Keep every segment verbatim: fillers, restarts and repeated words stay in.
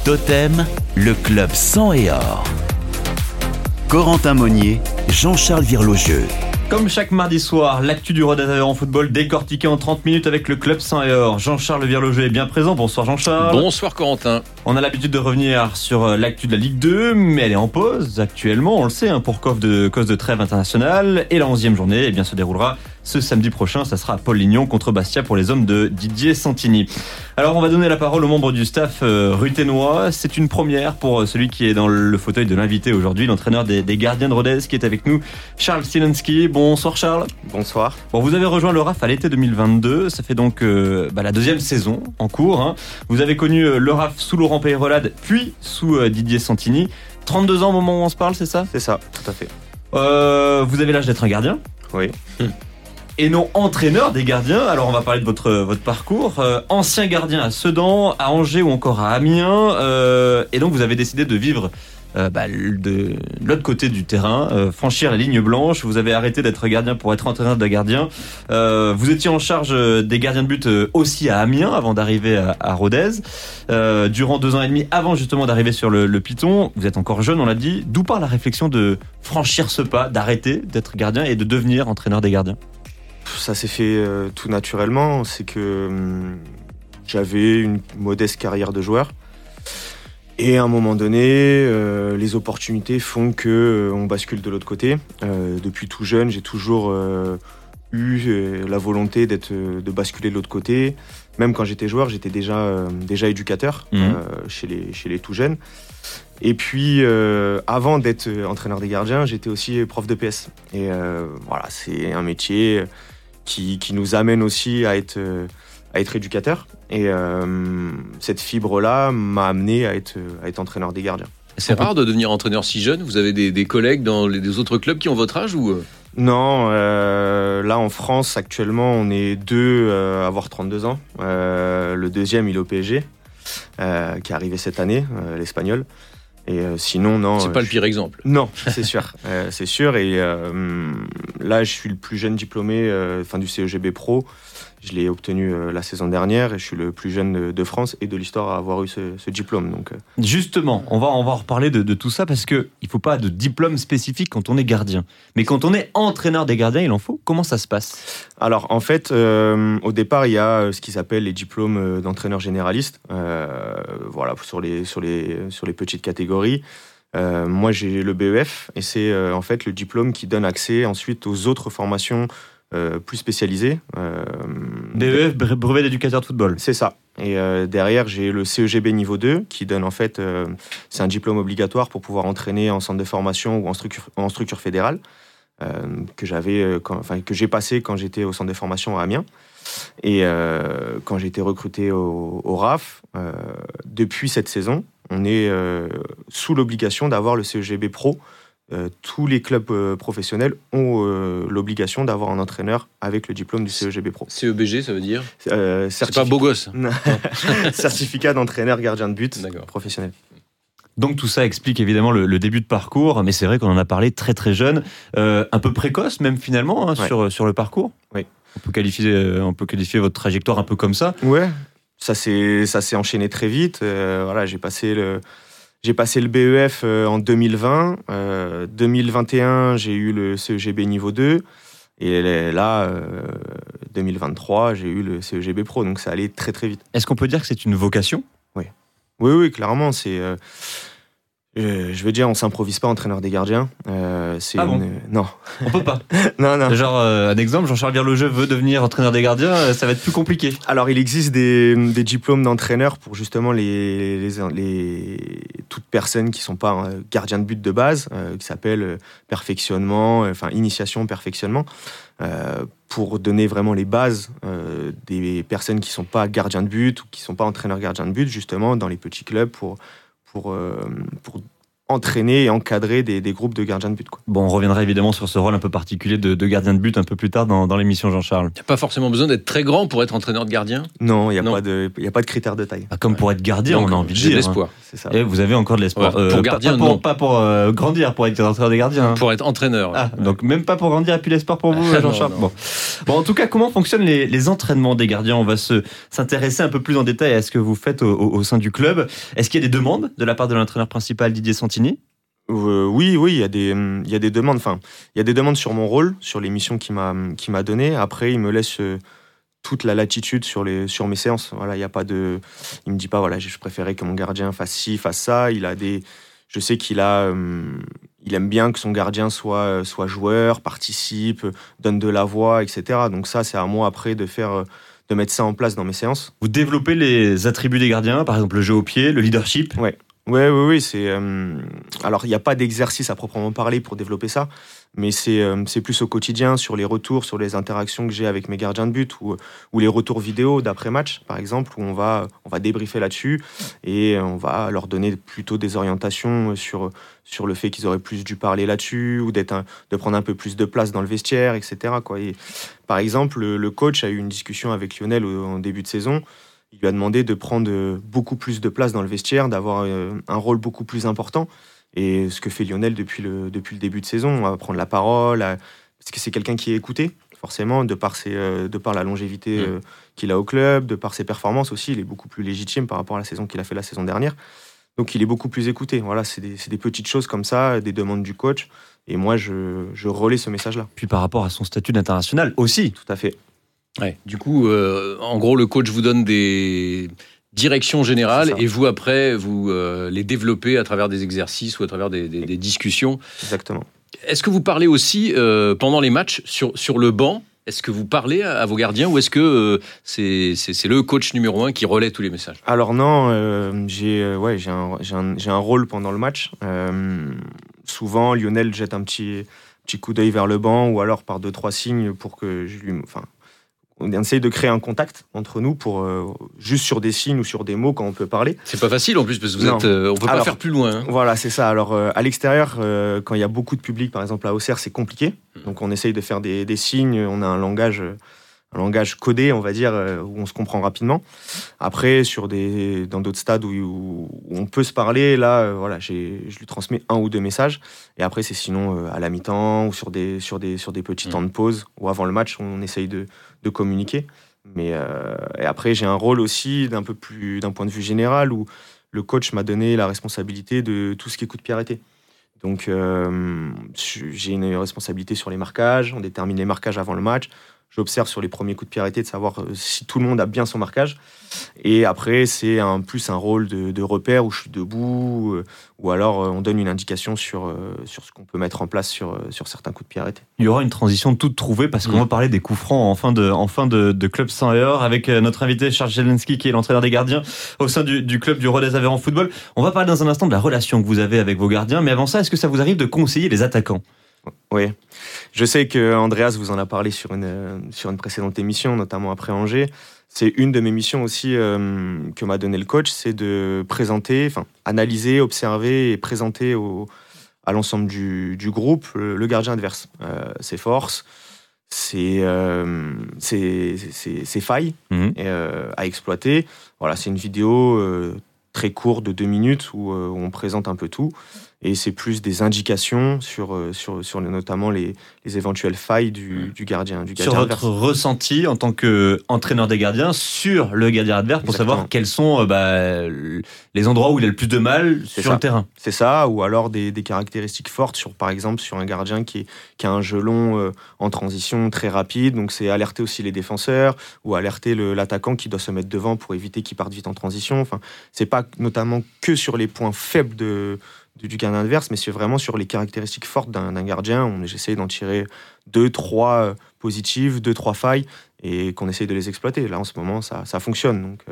Totem, le club sang et or. Corentin Monnier, Jean-Charles Virlogieux. Comme chaque mardi soir, l'actu du Rodez en football décortiqué en trente minutes avec le club sang et or. Jean-Charles Virlogieux est bien présent. Bonsoir Jean-Charles. Bonsoir Corentin. On a l'habitude de revenir sur l'actu de la Ligue deux, mais elle est en pause actuellement, on le sait, hein, pour cause de, cause de trêve internationale. Et la onzième journée eh bien, se déroulera ce samedi prochain. Ça sera à Paul-Lignon contre Bastia pour les hommes de Didier Santini. Alors on va donner la parole aux membres du staff euh, ruthénois. C'est une première pour celui qui est dans le fauteuil de l'invité aujourd'hui, l'entraîneur des, des gardiens de Rodez qui est avec nous, Charles Silenski. Bonsoir Charles. Bonsoir. Bon, vous avez rejoint le R A F à l'été deux mille vingt-deux. Ça fait donc euh, bah, la deuxième saison en cours. Hein. Vous avez connu euh, le R A F sous Laurent Peyrelade, puis sous euh, Didier Santini. trente-deux ans au moment où on se parle, c'est ça ? C'est ça, tout à fait. Euh, vous avez l'âge d'être un gardien ? Oui. Et non entraîneur des gardiens. Alors on va parler de votre votre parcours. Euh, ancien gardien à Sedan, à Angers ou encore à Amiens. Euh, et donc vous avez décidé de vivre euh, bah, de l'autre côté du terrain, euh, franchir la ligne blanche. Vous avez arrêté d'être gardien pour être entraîneur de gardiens. Euh, vous étiez en charge des gardiens de but aussi à Amiens avant d'arriver à, à Rodez. Euh, durant deux ans et demi avant justement d'arriver sur le, le Piton. Vous êtes encore jeune, on l'a dit. D'où part la réflexion de franchir ce pas, d'arrêter d'être gardien et de devenir entraîneur des gardiens ? Ça s'est fait euh, tout naturellement. C'est que hum, j'avais une modeste carrière de joueur. Et à un moment donné, euh, les opportunités font que euh, on bascule de l'autre côté. Euh, depuis tout jeune, j'ai toujours euh, eu euh, la volonté d'être, euh, de basculer de l'autre côté. Même quand j'étais joueur, j'étais déjà, euh, déjà éducateur mmh. euh, chez, les, chez les tout jeunes. Et puis, euh, avant d'être entraîneur des gardiens, j'étais aussi prof de P S. Et euh, voilà, c'est un métier qui, qui nous amène aussi à être, à être éducateur. Et euh, cette fibre-là m'a amené à être, à être entraîneur des gardiens. C'est rare de devenir entraîneur si jeune. Vous avez des, des collègues dans les des autres clubs qui ont votre âge ou... Non, euh, là en France actuellement on est deux euh, à avoir trente-deux ans. Euh, le deuxième il est au P S G, euh, qui est arrivé cette année, euh, l'espagnol. Et euh, sinon non. C'est pas je... le pire exemple. Non, c'est sûr, euh, c'est sûr. Et euh, là je suis le plus jeune diplômé, euh, enfin du C E G B Pro. Je l'ai obtenu euh, la saison dernière et je suis le plus jeune de, de France et de l'histoire à avoir eu ce, ce diplôme. Donc, euh... Justement, on va, on va en reparler de, de tout ça parce qu'il ne faut pas de diplôme spécifique quand on est gardien. Mais quand on est entraîneur des gardiens, il en faut. Comment ça se passe ? Alors en fait, euh, au départ, il y a ce qui s'appelle les diplômes d'entraîneur généraliste. Euh, voilà, sur les, sur, les, sur les petites catégories. Euh, moi, j'ai le B E F et c'est euh, en fait le diplôme qui donne accès ensuite aux autres formations Euh, plus spécialisé. Euh, B E F, brevet d'éducateur de football. C'est ça. Et euh, derrière, j'ai le C E G B niveau deux qui donne en fait, euh, c'est un diplôme obligatoire pour pouvoir entraîner en centre de formation ou en structure, en structure fédérale euh, que j'avais, euh, quand, enfin que j'ai passé quand j'étais au centre de formation à Amiens et euh, quand j'ai été recruté au, au R A F. Euh, depuis cette saison, on est euh, sous l'obligation d'avoir le C E G B Pro. Euh, tous les clubs euh, professionnels ont euh, l'obligation d'avoir un entraîneur avec le diplôme du C E G B Pro. C E B G, ça veut dire euh, certificat... C'est pas beau gosse. Certificat d'entraîneur gardien de but D'accord. Professionnel. Donc tout ça explique évidemment le, le début de parcours, mais c'est vrai qu'on en a parlé très très jeune, euh, un peu précoce même finalement hein, ouais. sur, sur le parcours. Oui. On peut qualifier, on peut qualifier votre trajectoire un peu comme ça. Ouais, ça s'est, ça s'est enchaîné très vite. Euh, voilà, j'ai passé le... J'ai passé le B E F en deux mille vingt. Euh, deux mille vingt et un, j'ai eu le C E G B niveau deux. Et là, euh, deux mille vingt-trois, j'ai eu le C E G B Pro. Donc ça allait très très vite. Est-ce qu'on peut dire que c'est une vocation ? Oui. Oui, oui, clairement. C'est, euh, je, je veux dire, on s'improvise pas entraîneur des gardiens. Euh, c'est ah bon une... Non. On peut pas. non, non. Genre, euh, un exemple, Jean-Charles Virlogieux veut devenir entraîneur des gardiens, ça va être plus compliqué. Alors, il existe des, des diplômes d'entraîneur pour justement les, les, les, toutes personnes qui sont pas gardiens de but de base, euh, qui s'appelle perfectionnement, enfin initiation, perfectionnement, euh, pour donner vraiment les bases euh, des personnes qui sont pas gardiens de but ou qui sont pas entraîneurs gardiens de but, justement dans les petits clubs pour pour, euh, pour entraîner et encadrer des, des groupes de gardiens de but, quoi. Bon, on reviendra évidemment sur ce rôle un peu particulier de, de gardien de but un peu plus tard dans, dans l'émission, Jean-Charles. Il n'y a pas forcément besoin d'être très grand pour être entraîneur de gardien. Non, il n'y a, Non. pas de- y a pas de critères de taille. Ah, comme pour être gardien, Donc, on a envie de j'ai de dire. l'espoir. C'est ça. Et vous avez encore de l'espoir. Ouais, pour gardien, pas, pas non. pour, pas pour euh, grandir, pour être entraîneur des gardiens. hein. Pour être entraîneur. Ah, ouais. donc même pas pour grandir, et puis l'espoir pour vous, Ah, Jean-Charles. non, non. Bon. bon, en tout cas, comment fonctionnent les, les entraînements des gardiens? On va se s'intéresser un peu plus en détail à ce que vous faites au, au, au sein du club. Est-ce qu'il y a des demandes de la part de l'entraîneur principal Didier Santini? Euh, oui, oui, il y a des, il y a des demandes. Enfin, il y a des demandes sur mon rôle, sur les missions qu'il m'a, qu'il m'a données. Après, il me laisse euh, toute la latitude sur les, sur mes séances. Voilà, il y a pas de, il me dit pas, voilà, je préférais que mon gardien fasse ci, fasse ça. Il a des, je sais qu'il a, euh, il aime bien que son gardien soit, soit joueur, participe, donne de la voix, et cetera. Donc ça, c'est à moi après de faire, de mettre ça en place dans mes séances. Vous développez les attributs des gardiens, par exemple le jeu au pied, le leadership. Ouais. Ouais, oui, oui, c'est. euh, Alors, il n'y a pas d'exercice à proprement parler pour développer ça, mais c'est euh, c'est plus au quotidien, sur les retours, sur les interactions que j'ai avec mes gardiens de but, ou, ou les retours vidéo d'après-match, par exemple, où on va, on va débriefer là-dessus et on va leur donner plutôt des orientations sur, sur le fait qu'ils auraient plus dû parler là-dessus, ou d'être un- de prendre un peu plus de place dans le vestiaire, et cetera, quoi. Et, par exemple, le, le coach a eu une discussion avec Lionel au- en début de saison. Il lui a demandé de prendre euh, beaucoup plus de place dans le vestiaire, d'avoir euh, un rôle beaucoup plus important. Et ce que fait Lionel depuis le, depuis le début de saison, à prendre la parole, à- parce que c'est quelqu'un qui est écouté, forcément, de par, ses, euh, de par la longévité euh, qu'il a au club, de par ses performances aussi. Il est beaucoup plus légitime par rapport à la saison qu'il a fait la saison dernière. Donc il est beaucoup plus écouté. Voilà, c'est des, c'est des petites choses comme ça, des demandes du coach. Et moi, je, je relais ce message-là. Puis par rapport à son statut d'international aussi. Tout à fait. Ouais. Du coup, euh, en gros, le coach vous donne des directions générales C'est ça. et vous, après, vous euh, les développez à travers des exercices ou à travers des, des- des discussions. Exactement. Est-ce que vous parlez aussi euh, pendant les matchs sur, sur le banc? Est-ce que vous parlez à, à vos gardiens ou est-ce que euh, c'est, c'est, c'est le coach numéro un qui relaie tous les messages? Alors non, euh, j'ai euh, ouais, j'ai un, j'ai un, j'ai un rôle pendant le match. Euh, souvent, Lionel jette un petit, petit coup d'œil vers le banc ou alors par deux, trois signes pour que je lui... Enfin, on essaye de créer un contact entre nous pour euh, juste sur des signes ou sur des mots quand on peut parler. C'est pas facile en plus parce que vous Non. êtes, euh, on peut pas Alors, faire plus loin. hein. Voilà, c'est ça. Alors, euh, à l'extérieur, euh, quand il y a beaucoup de public, par exemple à Auxerre, c'est compliqué. Donc, on essaye de faire des, des signes. On a un langage, euh, un langage codé, on va dire, euh, où on se comprend rapidement. Après, sur des, dans d'autres stades où, où on peut se parler, là, euh, voilà, j'ai, je lui transmets un ou deux messages. Et après, c'est sinon euh, à la mi-temps ou sur des, sur des, sur des petits Mmh. temps de pause ou avant le match, on essaye de, de communiquer. Mais euh, et après, j'ai un rôle aussi d'un peu plus, d'un point de vue général où le coach m'a donné la responsabilité de tout ce qui est coup de pied arrêté. Donc, euh, j'ai une responsabilité sur les marquages. On détermine les marquages avant le match. J'observe sur les premiers coups de pied arrêtés de savoir si tout le monde a bien son marquage. Et après, c'est un, plus un rôle de, de repère où je suis debout, euh, ou alors euh, on donne une indication sur, euh, sur ce qu'on peut mettre en place sur, euh, sur certains coups de pied arrêtés. Il y aura une transition toute trouvée parce qu'on Mmh. va parler des coups francs en fin de, en fin de, de Club cent et or avec euh, notre invité Charles Zelensky qui est l'entraîneur des gardiens au sein du, du club du Rodez Aveyron Football. On va parler dans un instant de la relation que vous avez avec vos gardiens, mais avant ça, est-ce que ça vous arrive de conseiller les attaquants? Oui, je sais que Andreas vous en a parlé sur une, euh, sur une précédente émission, notamment après Angers. C'est une de mes missions aussi euh, que m'a donné le coach, c'est de présenter, enfin analyser, observer et présenter au, à l'ensemble du, du groupe le, le gardien adverse, euh, ses forces, ses, euh, ses, ses, ses failles Mmh. et, euh, à exploiter. Voilà, c'est une vidéo euh, très courte de deux minutes où, euh, où on présente un peu tout. Et c'est plus des indications sur, euh, sur, sur le- notamment les, les éventuelles failles du, du gardien, du Sur gardien votre adverse. ressenti en tant qu'entraîneur des gardiens sur le gardien adverse pour Exactement. savoir quels sont euh, bah, les endroits où il a le plus de mal C'est sur ça. le terrain. C'est ça, ou alors des, des caractéristiques fortes, sur, par exemple sur un gardien qui, est, qui a un jeu long euh, en transition très rapide. Donc c'est alerter aussi les défenseurs ou alerter le- l'attaquant qui doit se mettre devant pour éviter qu'il parte vite en transition. Enfin, c'est pas notamment que sur les points faibles de, du, du gardien adverse, mais c'est vraiment sur les caractéristiques fortes d'un, d'un gardien. On, j'essaye d'en tirer deux, trois euh, positives, deux, trois failles et qu'on essaye de les exploiter. Là, en ce moment, ça, ça fonctionne. Donc, euh,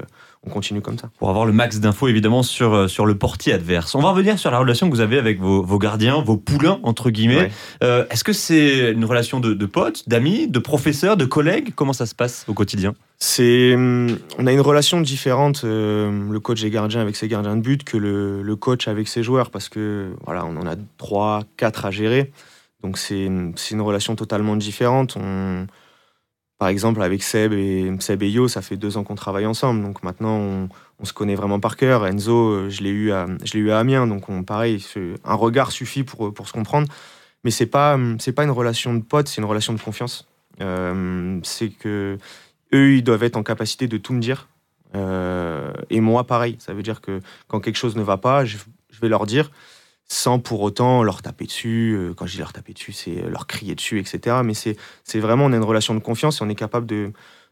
on continue comme ça. Pour avoir le max d'infos évidemment sur, sur le portier adverse. On va revenir sur la relation que vous avez avec vos, vos gardiens, vos poulains entre guillemets. Ouais. Euh, est-ce que c'est une relation de, de potes, d'amis, de professeurs, de collègues ? Comment ça se passe au quotidien ? C'est, on a une relation différente, euh, le coach des gardiens avec ses gardiens de but, que le, le coach avec ses joueurs, parce que voilà, on en a trois, quatre à gérer. Donc c'est, c'est une relation totalement différente. On, par exemple, avec Seb et, Seb et Yo, ça fait deux ans qu'on travaille ensemble. Donc maintenant, on, on se connaît vraiment par cœur. Enzo, je l'ai eu à, je l'ai eu à Amiens. Donc on, pareil, un regard suffit pour, pour se comprendre. Mais c'est pas, c'est pas une relation de pote, c'est une relation de confiance. Euh, c'est que eux, ils doivent être en capacité de tout me dire. Euh, et moi, pareil. Ça veut dire que quand quelque chose ne va pas, je, je vais leur dire, sans pour autant leur taper dessus. Quand je dis leur taper dessus, c'est leur crier dessus, et cetera. Mais c'est, c'est vraiment, on a une relation de confiance et on est capable de,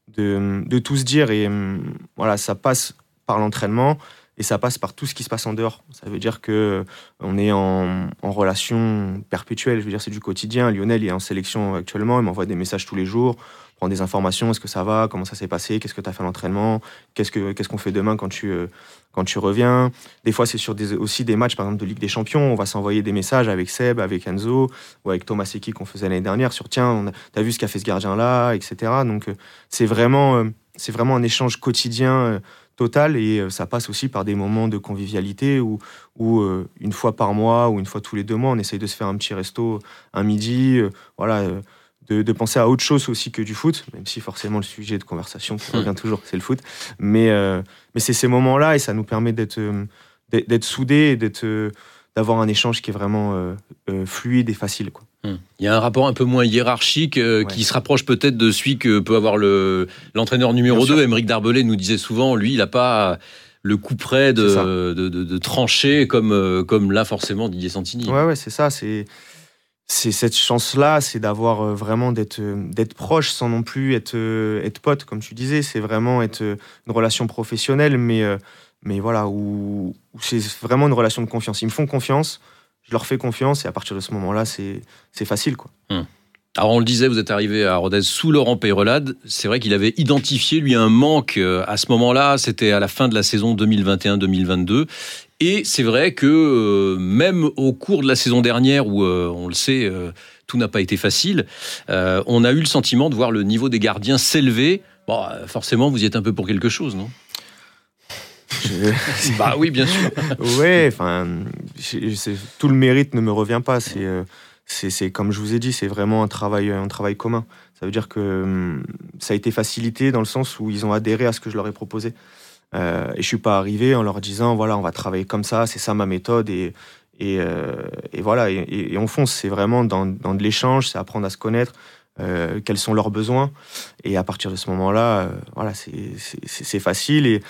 de, de tout se dire. Et voilà, ça passe par l'entraînement et ça passe par tout ce qui se passe en dehors. Ça veut dire qu'on est en, en relation perpétuelle. Je veux dire, c'est du quotidien. Lionel, il est en sélection actuellement. Il m'envoie des messages tous les jours. Prendre des informations, est-ce que ça va, comment ça s'est passé, qu'est-ce que tu as fait à l'entraînement, qu'est-ce, que, qu'est-ce qu'on fait demain quand tu, euh, quand tu reviens. Des fois, c'est sur des, aussi des matchs, par exemple, de Ligue des Champions, on va s'envoyer des messages avec Seb, avec Enzo, ou avec Thomas Seki qu'on faisait l'année dernière, sur tiens, on a, t'as vu ce qu'a fait ce gardien-là, et cetera. Donc, euh, c'est, vraiment, euh, c'est vraiment un échange quotidien euh, total, et euh, ça passe aussi par des moments de convivialité, où, où euh, une fois par mois, ou une fois tous les deux mois, on essaye de se faire un petit resto, un midi, euh, voilà... Euh, De, de penser à autre chose aussi que du foot, même si forcément le sujet de conversation qui revient toujours, c'est le foot. Mais, euh, mais c'est ces moments-là et ça nous permet d'être, euh, d'être, d'être soudés et d'être, euh, d'avoir un échange qui est vraiment euh, euh, fluide et facile, quoi. Hum. Il y a un rapport un peu moins hiérarchique euh, ouais. qui se rapproche peut-être de celui que peut avoir le, l'entraîneur numéro deux. Aymeric Darbelay nous disait souvent, lui, il n'a pas le coup près de, de, de, de trancher comme, euh, comme là forcément Didier Santini. Ouais, ouais, c'est ça, c'est... C'est cette chance-là, c'est d'avoir vraiment d'être, d'être proche sans non plus être, être pote, comme tu disais. C'est vraiment être une relation professionnelle, mais, mais voilà, où, où c'est vraiment une relation de confiance. Ils me font confiance, je leur fais confiance, et à partir de ce moment-là, c'est, c'est facile, quoi. Hum. Alors on le disait, vous êtes arrivé à Rodez sous Laurent Peyrelade. C'est vrai qu'il avait identifié, lui, un manque à ce moment-là. C'était à la fin de la saison deux mille vingt et un deux mille vingt-deux. Et c'est vrai que euh, même au cours de la saison dernière, où euh, on le sait, euh, tout n'a pas été facile, euh, on a eu le sentiment de voir le niveau des gardiens s'élever. Bon, forcément, vous y êtes un peu pour quelque chose, non ? Je... Bah oui, bien sûr. Ouais, enfin, tout le mérite ne me revient pas. C'est, euh, c'est, c'est comme je vous ai dit, c'est vraiment un travail, un travail commun. Ça veut dire que hum, ça a été facilité dans le sens où ils ont adhéré à ce que je leur ai proposé. Euh, et je suis pas arrivé en leur disant voilà, on va travailler comme ça, c'est ça ma méthode, et et, euh, et voilà, et, et on fonce. C'est vraiment dans, dans de l'échange, c'est apprendre à se connaître, euh, quels sont leurs besoins, et à partir de ce moment-là, euh, voilà, c'est, c'est c'est facile, et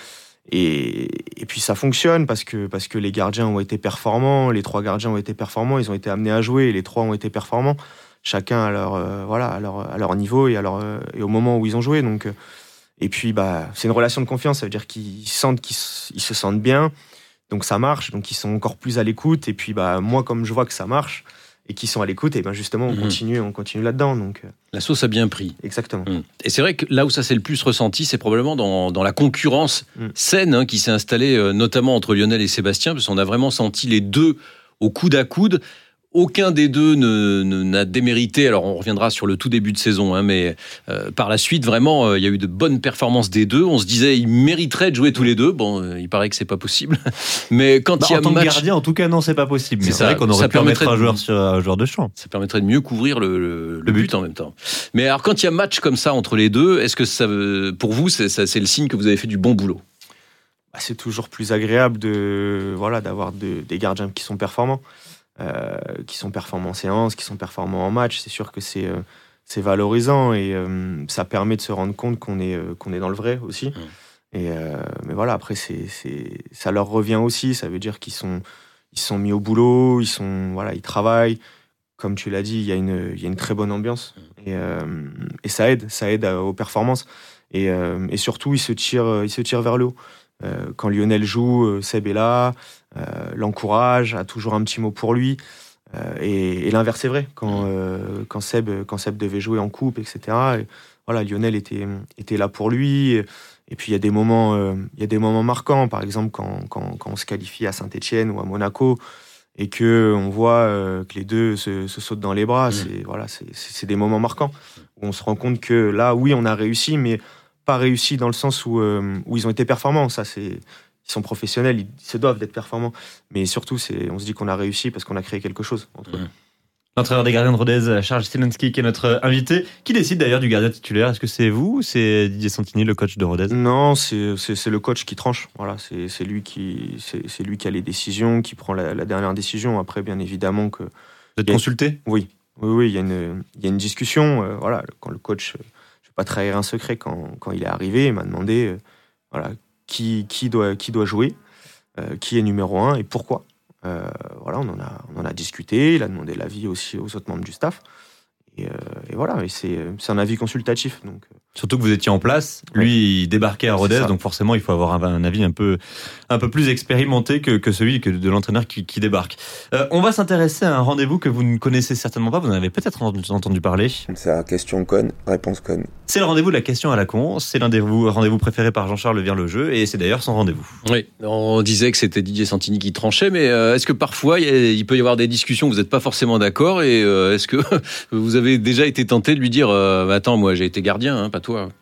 et et puis ça fonctionne parce que parce que les gardiens ont été performants, les trois gardiens ont été performants, ils ont été amenés à jouer, et les trois ont été performants, chacun à leur euh, voilà à leur à leur niveau et à leur euh, et au moment où ils ont joué. Donc euh, Et puis, bah, c'est une relation de confiance. Ça veut dire qu'ils sentent qu'ils ils se sentent bien. Donc, ça marche. Donc, ils sont encore plus à l'écoute. Et puis, bah, moi, comme je vois que ça marche et qu'ils sont à l'écoute, et ben justement, on, mmh. continue, on continue là-dedans. Donc, la sauce a bien pris. Exactement. Mmh. Et c'est vrai que là où ça s'est le plus ressenti, c'est probablement dans, dans la concurrence mmh. saine hein, qui s'est installée, euh, notamment entre Lionel et Sébastien, parce qu'on a vraiment senti les deux au coude à coude. Aucun des deux ne, ne, n'a démérité, alors on reviendra sur le tout début de saison, hein, mais euh, par la suite, vraiment, euh, il y a eu de bonnes performances des deux. On se disait, ils mériteraient de jouer tous les deux. Bon, euh, il paraît que c'est pas possible. Mais quand bah, il y a en tant match... que gardien, en tout cas, non, c'est pas possible. Mais c'est, c'est vrai qu'on aurait pu mettre un joueur de... sur un joueur de champ. Ça permettrait de mieux couvrir le, le, le but, but en même temps. Mais alors, quand il y a match comme ça entre les deux, est-ce que ça, pour vous, c'est, ça, c'est le signe que vous avez fait du bon boulot ? Bah, c'est toujours plus agréable de, voilà, d'avoir de, des gardiens qui sont performants. Euh, qui sont performants en séance, qui sont performants en match, c'est sûr que c'est, euh, c'est valorisant et euh, ça permet de se rendre compte qu'on est, euh, qu'on est dans le vrai aussi. Mmh. Et, euh, mais voilà, après, c'est, c'est, ça leur revient aussi, ça veut dire qu'ils sont, ils sont mis au boulot, ils, sont, voilà, ils travaillent. Comme tu l'as dit, il y a une, il y a une très bonne ambiance mmh. et, euh, et ça aide, ça aide aux performances. Et, euh, et surtout, ils se tirent, ils se tirent vers le haut. Euh, quand Lionel joue, Seb est là, euh, l'encourage, a toujours un petit mot pour lui. Euh, et, et l'inverse est vrai. Quand, euh, quand, Seb, quand Seb devait jouer en coupe, et cetera, et, voilà, Lionel était, était là pour lui. Et, Et puis il y a des moments, euh, il y a des moments marquants. Par exemple, quand, quand, quand on se qualifie à Saint-Etienne ou à Monaco et que on voit euh, que les deux se, se sautent dans les bras, mmh. c'est voilà, c'est, c'est, c'est des moments marquants où on se rend compte que là, oui, on a réussi, mais pas réussi dans le sens où euh, où ils ont été performants. Ça, c'est Ils sont professionnels, ils se doivent d'être performants. Mais surtout, c'est, on se dit qu'on a réussi parce qu'on a créé quelque chose entre eux. Mmh. L'entraîneur des gardiens de Rodez, Charles Stilinski, qui est notre invité. Qui décide d'ailleurs du gardien titulaire ? Est-ce que c'est vous ou c'est Didier Santini, le coach de Rodez ? Non, c'est, c'est, c'est le coach qui tranche. Voilà, c'est, c'est, lui qui, c'est, c'est lui qui a les décisions, qui prend la, la dernière décision. Après, bien évidemment que... Vous êtes consulté ? Oui, oui, oui, il y a une, il y a une discussion. Euh, voilà, quand le coach... Je ne vais pas trahir un secret. Quand, quand il est arrivé, il m'a demandé euh, voilà, qui, qui, doit, qui doit jouer, euh, qui est numéro un et pourquoi. Euh, voilà, on en a, on en a discuté. Il a demandé l'avis aussi aux autres membres du staff. Et, euh, et voilà, et c'est, c'est un avis consultatif. Donc, euh... Surtout que vous étiez en place. Lui, ouais. il débarquait à Rodez, donc forcément, il faut avoir un, un avis un peu, un peu plus expérimenté que, que celui que de l'entraîneur qui, qui débarque. Euh, on va s'intéresser à un rendez-vous que vous ne connaissez certainement pas. Vous en avez peut-être entendu parler. C'est la question conne, réponse conne. C'est le rendez-vous de la question à la con. C'est l'un des rendez-vous préférés par Jean-Charles Virlejeu, et c'est d'ailleurs son rendez-vous. Oui, on disait que c'était Didier Santini qui tranchait, mais euh, est-ce que parfois il peut y avoir des discussions où vous n'êtes pas forcément d'accord, et euh, est-ce que vous avez déjà été tenté de lui dire euh, bah, attends, moi j'ai été gardien, hein, pas toi.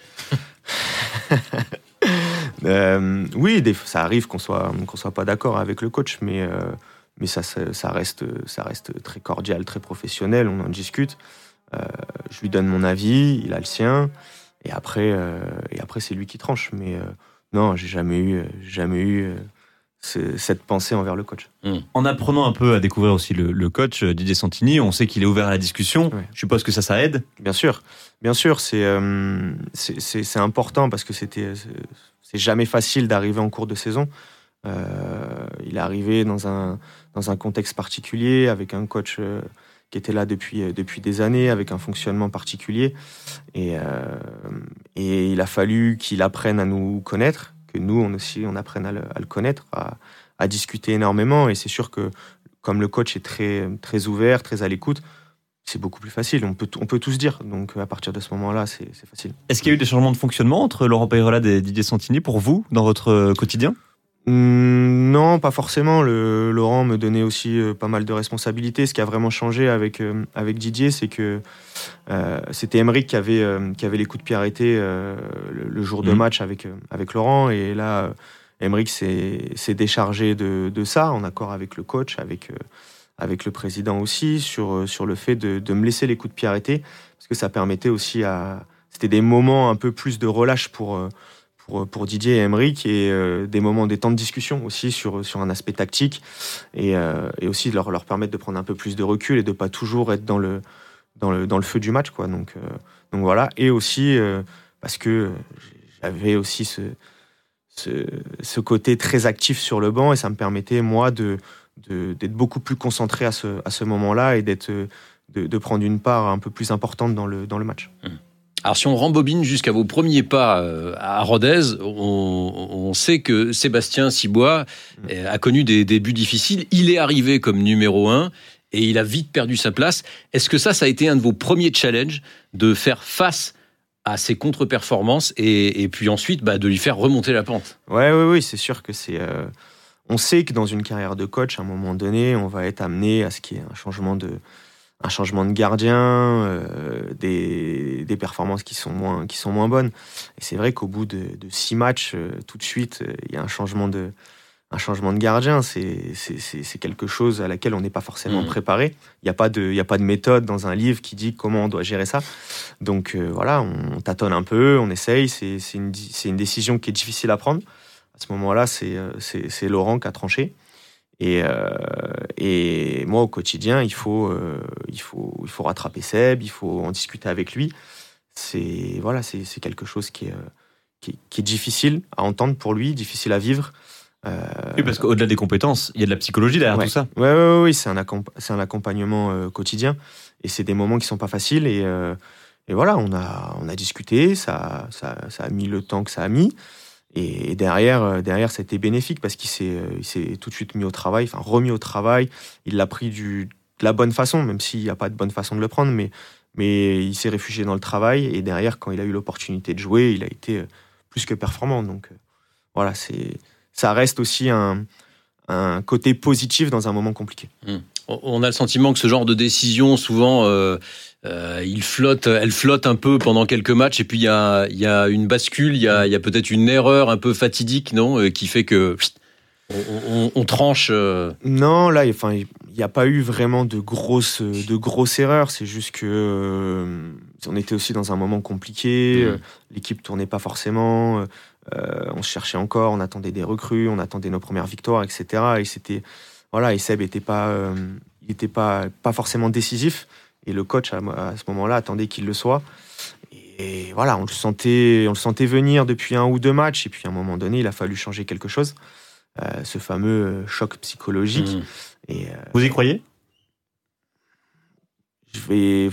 euh, oui, des, ça arrive qu'on soit qu'on soit pas d'accord avec le coach, mais euh, mais ça, ça ça reste ça reste très cordial, très professionnel. On en discute. Euh, je lui donne mon avis, il a le sien, et après euh, et après c'est lui qui tranche. Mais euh, non, j'ai jamais eu jamais eu euh, ce, cette pensée envers le coach. Mmh. En apprenant un peu à découvrir aussi le, le coach Didier Santini, on sait qu'il est ouvert à la discussion. Ouais. Je suppose que ça, ça aide. Bien sûr, bien sûr, c'est euh, c'est, c'est, c'est important parce que c'était c'est, c'est jamais facile d'arriver en cours de saison. Euh, il est arrivé dans un dans un contexte particulier avec un coach euh, qui était là depuis depuis des années, avec un fonctionnement particulier, et euh, et il a fallu qu'il apprenne à nous connaître, que nous on aussi on apprenne à le, à le connaître, à, à discuter énormément. Et c'est sûr que comme le coach est très très ouvert, très à l'écoute, c'est beaucoup plus facile. On peut on peut tout se dire. Donc à partir de ce moment-là, c'est c'est facile. Est-ce qu'il y a eu des changements de fonctionnement entre Laurent Peyrelade et Didier Santini pour vous dans votre quotidien ? Mmh, non, pas forcément. Le, Laurent me donnait aussi euh, pas mal de responsabilités. Ce qui a vraiment changé avec euh, avec Didier, c'est que euh, c'était Aymeric qui avait euh, qui avait les coups de pied arrêtés euh, le, le jour mmh. de match avec euh, avec Laurent. Et là, euh, Aymeric s'est s'est déchargé de de ça, en accord avec le coach, avec euh, avec le président aussi, sur euh, sur le fait de de me laisser les coups de pied arrêtés, parce que ça permettait aussi à c'était des moments un peu plus de relâche pour euh, Pour, pour Didier et Aymeric, et euh, des moments, des temps de discussion aussi sur, sur un aspect tactique, et, euh, et aussi de leur, leur permettre de prendre un peu plus de recul et de pas toujours être dans le, dans le, dans le feu du match, quoi. Donc, euh, donc voilà. Et aussi euh, parce que j'avais aussi ce, ce, ce côté très actif sur le banc, et ça me permettait, moi, de, de, d'être beaucoup plus concentré à ce, à ce moment-là, et d'être, de, de prendre une part un peu plus importante dans le, dans le match. Mmh. Alors, si on rembobine jusqu'à vos premiers pas à Rodez, on, on sait que Sébastien Cibois a connu des débuts difficiles. Il est arrivé comme numéro un et il a vite perdu sa place. Est-ce que ça, ça a été un de vos premiers challenges, de faire face à ses contre-performances et, et puis ensuite bah, de lui faire remonter la pente ? Ouais, oui, oui, c'est sûr que c'est... Euh... On sait que dans une carrière de coach, à un moment donné, on va être amené à ce qu'il y ait un changement de... un changement de gardien, euh, des, des performances qui sont moins, qui sont moins bonnes. Et c'est vrai qu'au bout de, de six matchs, euh, tout de suite, il euh, y a un changement de, un changement de gardien. C'est, c'est, c'est, c'est quelque chose à laquelle on n'est pas forcément mmh. préparé. Il n'y a pas de, il y a pas de méthode dans un livre qui dit comment on doit gérer ça. Donc euh, voilà, on, on tâtonne un peu, on essaye. C'est, c'est, une, c'est une décision qui est difficile à prendre. À ce moment-là, c'est, c'est, c'est Laurent qui a tranché. Et, euh, et moi, au quotidien, il faut, euh, il faut, il faut rattraper Seb, il faut en discuter avec lui. C'est, voilà, c'est, c'est quelque chose qui est, qui, qui est difficile à entendre pour lui, difficile à vivre. Euh, oui, parce qu'au-delà des compétences, il y a de la psychologie derrière ouais. tout ça. Oui, ouais, ouais, ouais, c'est, un accomp- c'est un accompagnement euh, quotidien. Et c'est des moments qui ne sont pas faciles. Et, euh, et voilà, on a, on a discuté, ça, ça, ça a mis le temps que ça a mis. Et derrière, derrière, ça a été bénéfique parce qu'il s'est, il s'est tout de suite mis au travail, enfin remis au travail. Il l'a pris du, de la bonne façon, même s'il n'y a pas de bonne façon de le prendre, mais, mais il s'est réfugié dans le travail. Et derrière, quand il a eu l'opportunité de jouer, il a été plus que performant. Donc euh, voilà, c'est, ça reste aussi un, un côté positif dans un moment compliqué. Mmh. On a le sentiment que ce genre de décision, souvent, euh, euh, il flotte, elle flotte un peu pendant quelques matchs, et puis il y a, y a une bascule, il y a, y a peut-être une erreur un peu fatidique, non, euh, qui fait que pst, on, on, on tranche. Euh... Non, là, enfin, il n'y a pas eu vraiment de grosses, de grosses erreurs. C'est juste que euh, on était aussi dans un moment compliqué. Mmh. Euh, l'équipe tournait pas forcément. Euh, on se cherchait encore. On attendait des recrues. On attendait nos premières victoires, et cetera. Et c'était Voilà, et Seb était pas, euh, il était pas, pas forcément décisif. Et le coach, à, à ce moment-là, attendait qu'il le soit. Et, et voilà, on le sentait, on le sentait venir depuis un ou deux matchs. Et puis, à un moment donné, il a fallu changer quelque chose. Euh, ce fameux choc psychologique. Mmh. Et, euh, Vous y croyez ? Je vais,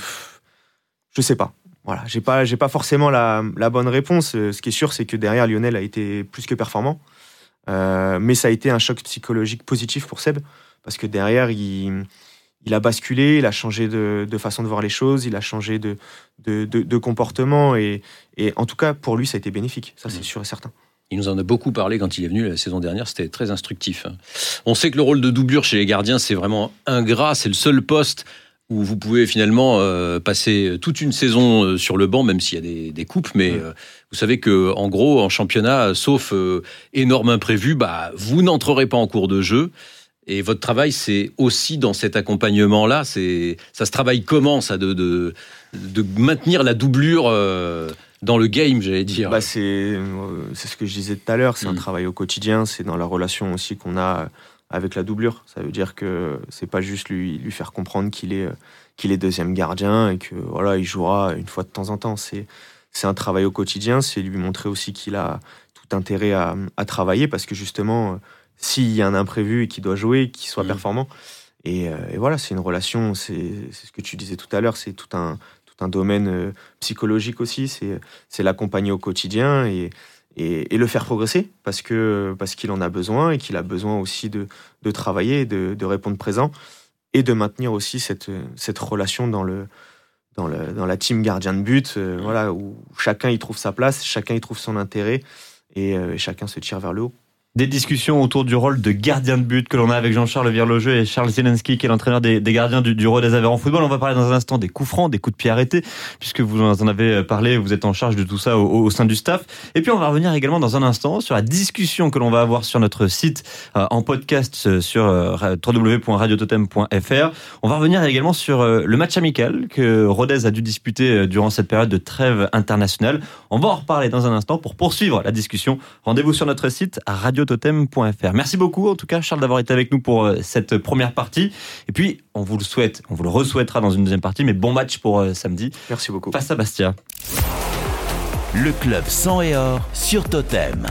je sais pas. Voilà, j'ai pas, j'ai pas forcément la, la bonne réponse. Ce qui est sûr, c'est que derrière, Lionel a été plus que performant. Euh, mais ça a été un choc psychologique positif pour Seb, parce que derrière, il, il a basculé, il a changé de, de façon de voir les choses, il a changé de, de, de, de comportement, et, et en tout cas, pour lui, ça a été bénéfique, ça c'est mmh. sûr et certain. Il nous en a beaucoup parlé quand il est venu la saison dernière, c'était très instructif. On sait que le rôle de doublure chez les gardiens, c'est vraiment ingrat, c'est le seul poste où vous pouvez finalement euh, passer toute une saison euh, sur le banc, même s'il y a des, des coupes, mais euh, vous savez que en gros, en championnat, sauf euh, énorme imprévu, bah, vous n'entrerez pas en cours de jeu. Et votre travail, c'est aussi dans cet accompagnement-là. C'est, ça se travaille comment, ça, de, de, de maintenir la doublure euh, dans le game, j'allais dire. Bah c'est, euh, c'est ce que je disais tout à l'heure, c'est mmh. un travail au quotidien, c'est dans la relation aussi qu'on a avec la doublure. Ça veut dire que c'est pas juste lui, lui faire comprendre qu'il est, qu'il est deuxième gardien et que voilà, il jouera une fois de temps en temps. C'est, c'est un travail au quotidien, c'est lui montrer aussi qu'il a tout intérêt à, à travailler, parce que justement, s'il y a un imprévu et qu'il doit jouer, qu'il soit mmh. performant. Et, et voilà, c'est une relation, c'est, c'est ce que tu disais tout à l'heure, c'est tout un, tout un domaine psychologique aussi, c'est, c'est l'accompagner au quotidien et Et, et le faire progresser, parce, que, parce qu'il en a besoin, et qu'il a besoin aussi de, de travailler, de, de répondre présent, et de maintenir aussi cette, cette relation dans, le, dans, le, dans la team gardien de but, euh, voilà, où chacun y trouve sa place, chacun y trouve son intérêt, et, euh, et chacun se tire vers le haut. Des discussions autour du rôle de gardien de but que l'on a avec Jean-Charles Virlogeux et Charles Zielinski, qui est l'entraîneur des, des gardiens du, du Rodez Aveyron Football. On va parler dans un instant des coups francs, des coups de pied arrêtés, puisque vous en avez parlé, vous êtes en charge de tout ça au, au sein du staff. Et puis on va revenir également dans un instant sur la discussion que l'on va avoir sur notre site euh, en podcast sur euh, w w w point radio totem point f r. On va revenir également sur euh, le match amical que Rodez a dû disputer euh, durant cette période de trêve internationale. On va en reparler dans un instant pour poursuivre la discussion. Rendez-vous sur notre site à radio totem point f r. Merci beaucoup en tout cas Charles d'avoir été avec nous pour euh, cette première partie, et puis on vous le souhaite, on vous le re-souhaitera dans une deuxième partie, mais bon match pour euh, samedi. Merci beaucoup. Face à Bastia. Le club sang et or sur Totem.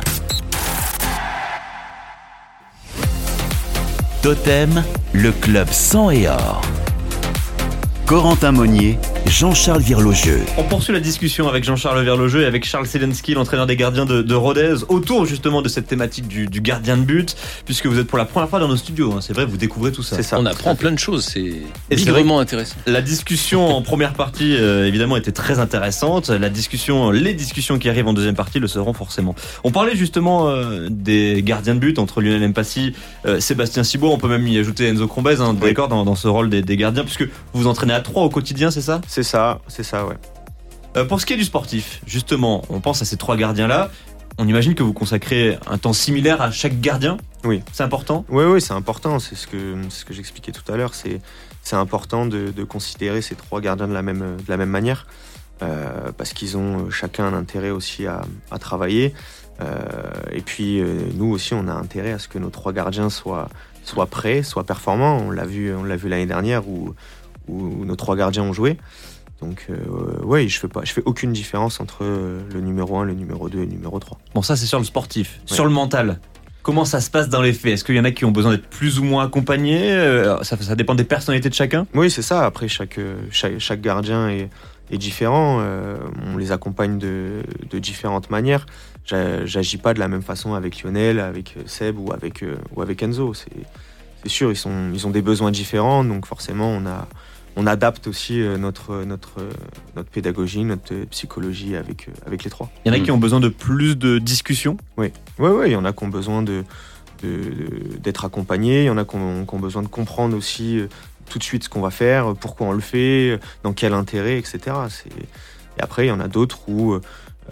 Totem, le club sang et or. Corentin Monnier, Jean-Charles Virlogeux. On poursuit la discussion avec Jean-Charles Virlogeux et avec Charles Zielinski, l'entraîneur des gardiens de, de Rodez, autour justement de cette thématique du, du gardien de but, puisque vous êtes pour la première fois dans nos studios. Hein. C'est vrai, vous découvrez tout ça. C'est ça. On apprend plein de choses. C'est vraiment intéressant. La discussion en première partie, euh, évidemment, était très intéressante. La discussion, les discussions qui arrivent en deuxième partie le seront forcément. On parlait justement euh, des gardiens de but entre Lionel Mpassi, euh, Sébastien Ciboire. On peut même y ajouter Enzo Combez, hein, oui. d'accord, dans, dans ce rôle des, des gardiens, puisque vous vous entraînez à trois au quotidien, c'est ça ? C'est ça, c'est ça, ouais. Euh, pour ce qui est du sportif, justement, on pense à ces trois gardiens-là. On imagine que vous consacrez un temps similaire à chaque gardien. Oui. C'est important ? Oui, oui, c'est important. C'est ce que, c'est ce que j'expliquais tout à l'heure. C'est, c'est important de, de considérer ces trois gardiens de la même, de la même manière, euh, parce qu'ils ont chacun un intérêt aussi à, à travailler. Euh, et puis, euh, nous aussi, on a intérêt à ce que nos trois gardiens soient, soient prêts, soient performants. On l'a vu, on l'a vu l'année dernière où où nos trois gardiens ont joué. Donc, euh, ouais, je fais pas, je fais aucune différence entre le numéro un, le numéro deux et le numéro trois. Bon, ça, c'est sur le sportif. Ouais. Sur le mental, comment ça se passe dans les faits ? Est-ce qu'il y en a qui ont besoin d'être plus ou moins accompagnés ? ça, ça dépend des personnalités de chacun ? Oui, c'est ça. Après, chaque, chaque, chaque gardien est, est différent. Euh, on les accompagne de, de différentes manières. J'agis pas de la même façon avec Lionel, avec Seb ou avec, ou avec Enzo. C'est, c'est sûr, ils, sont, ils ont des besoins différents. Donc, forcément, on a... on adapte aussi euh, notre, notre, euh, notre pédagogie, notre psychologie avec, euh, avec les trois. Il y en a Mmh. qui ont besoin de plus de discussions. Oui, ouais, ouais, il y en a qui ont besoin de, de, de- d'être accompagnés, il y en a qui ont, qui ont besoin de comprendre aussi euh, tout de suite ce qu'on va faire, pourquoi on le fait, euh, dans quel intérêt, et cetera. C'est... Et après, il y en a d'autres où euh,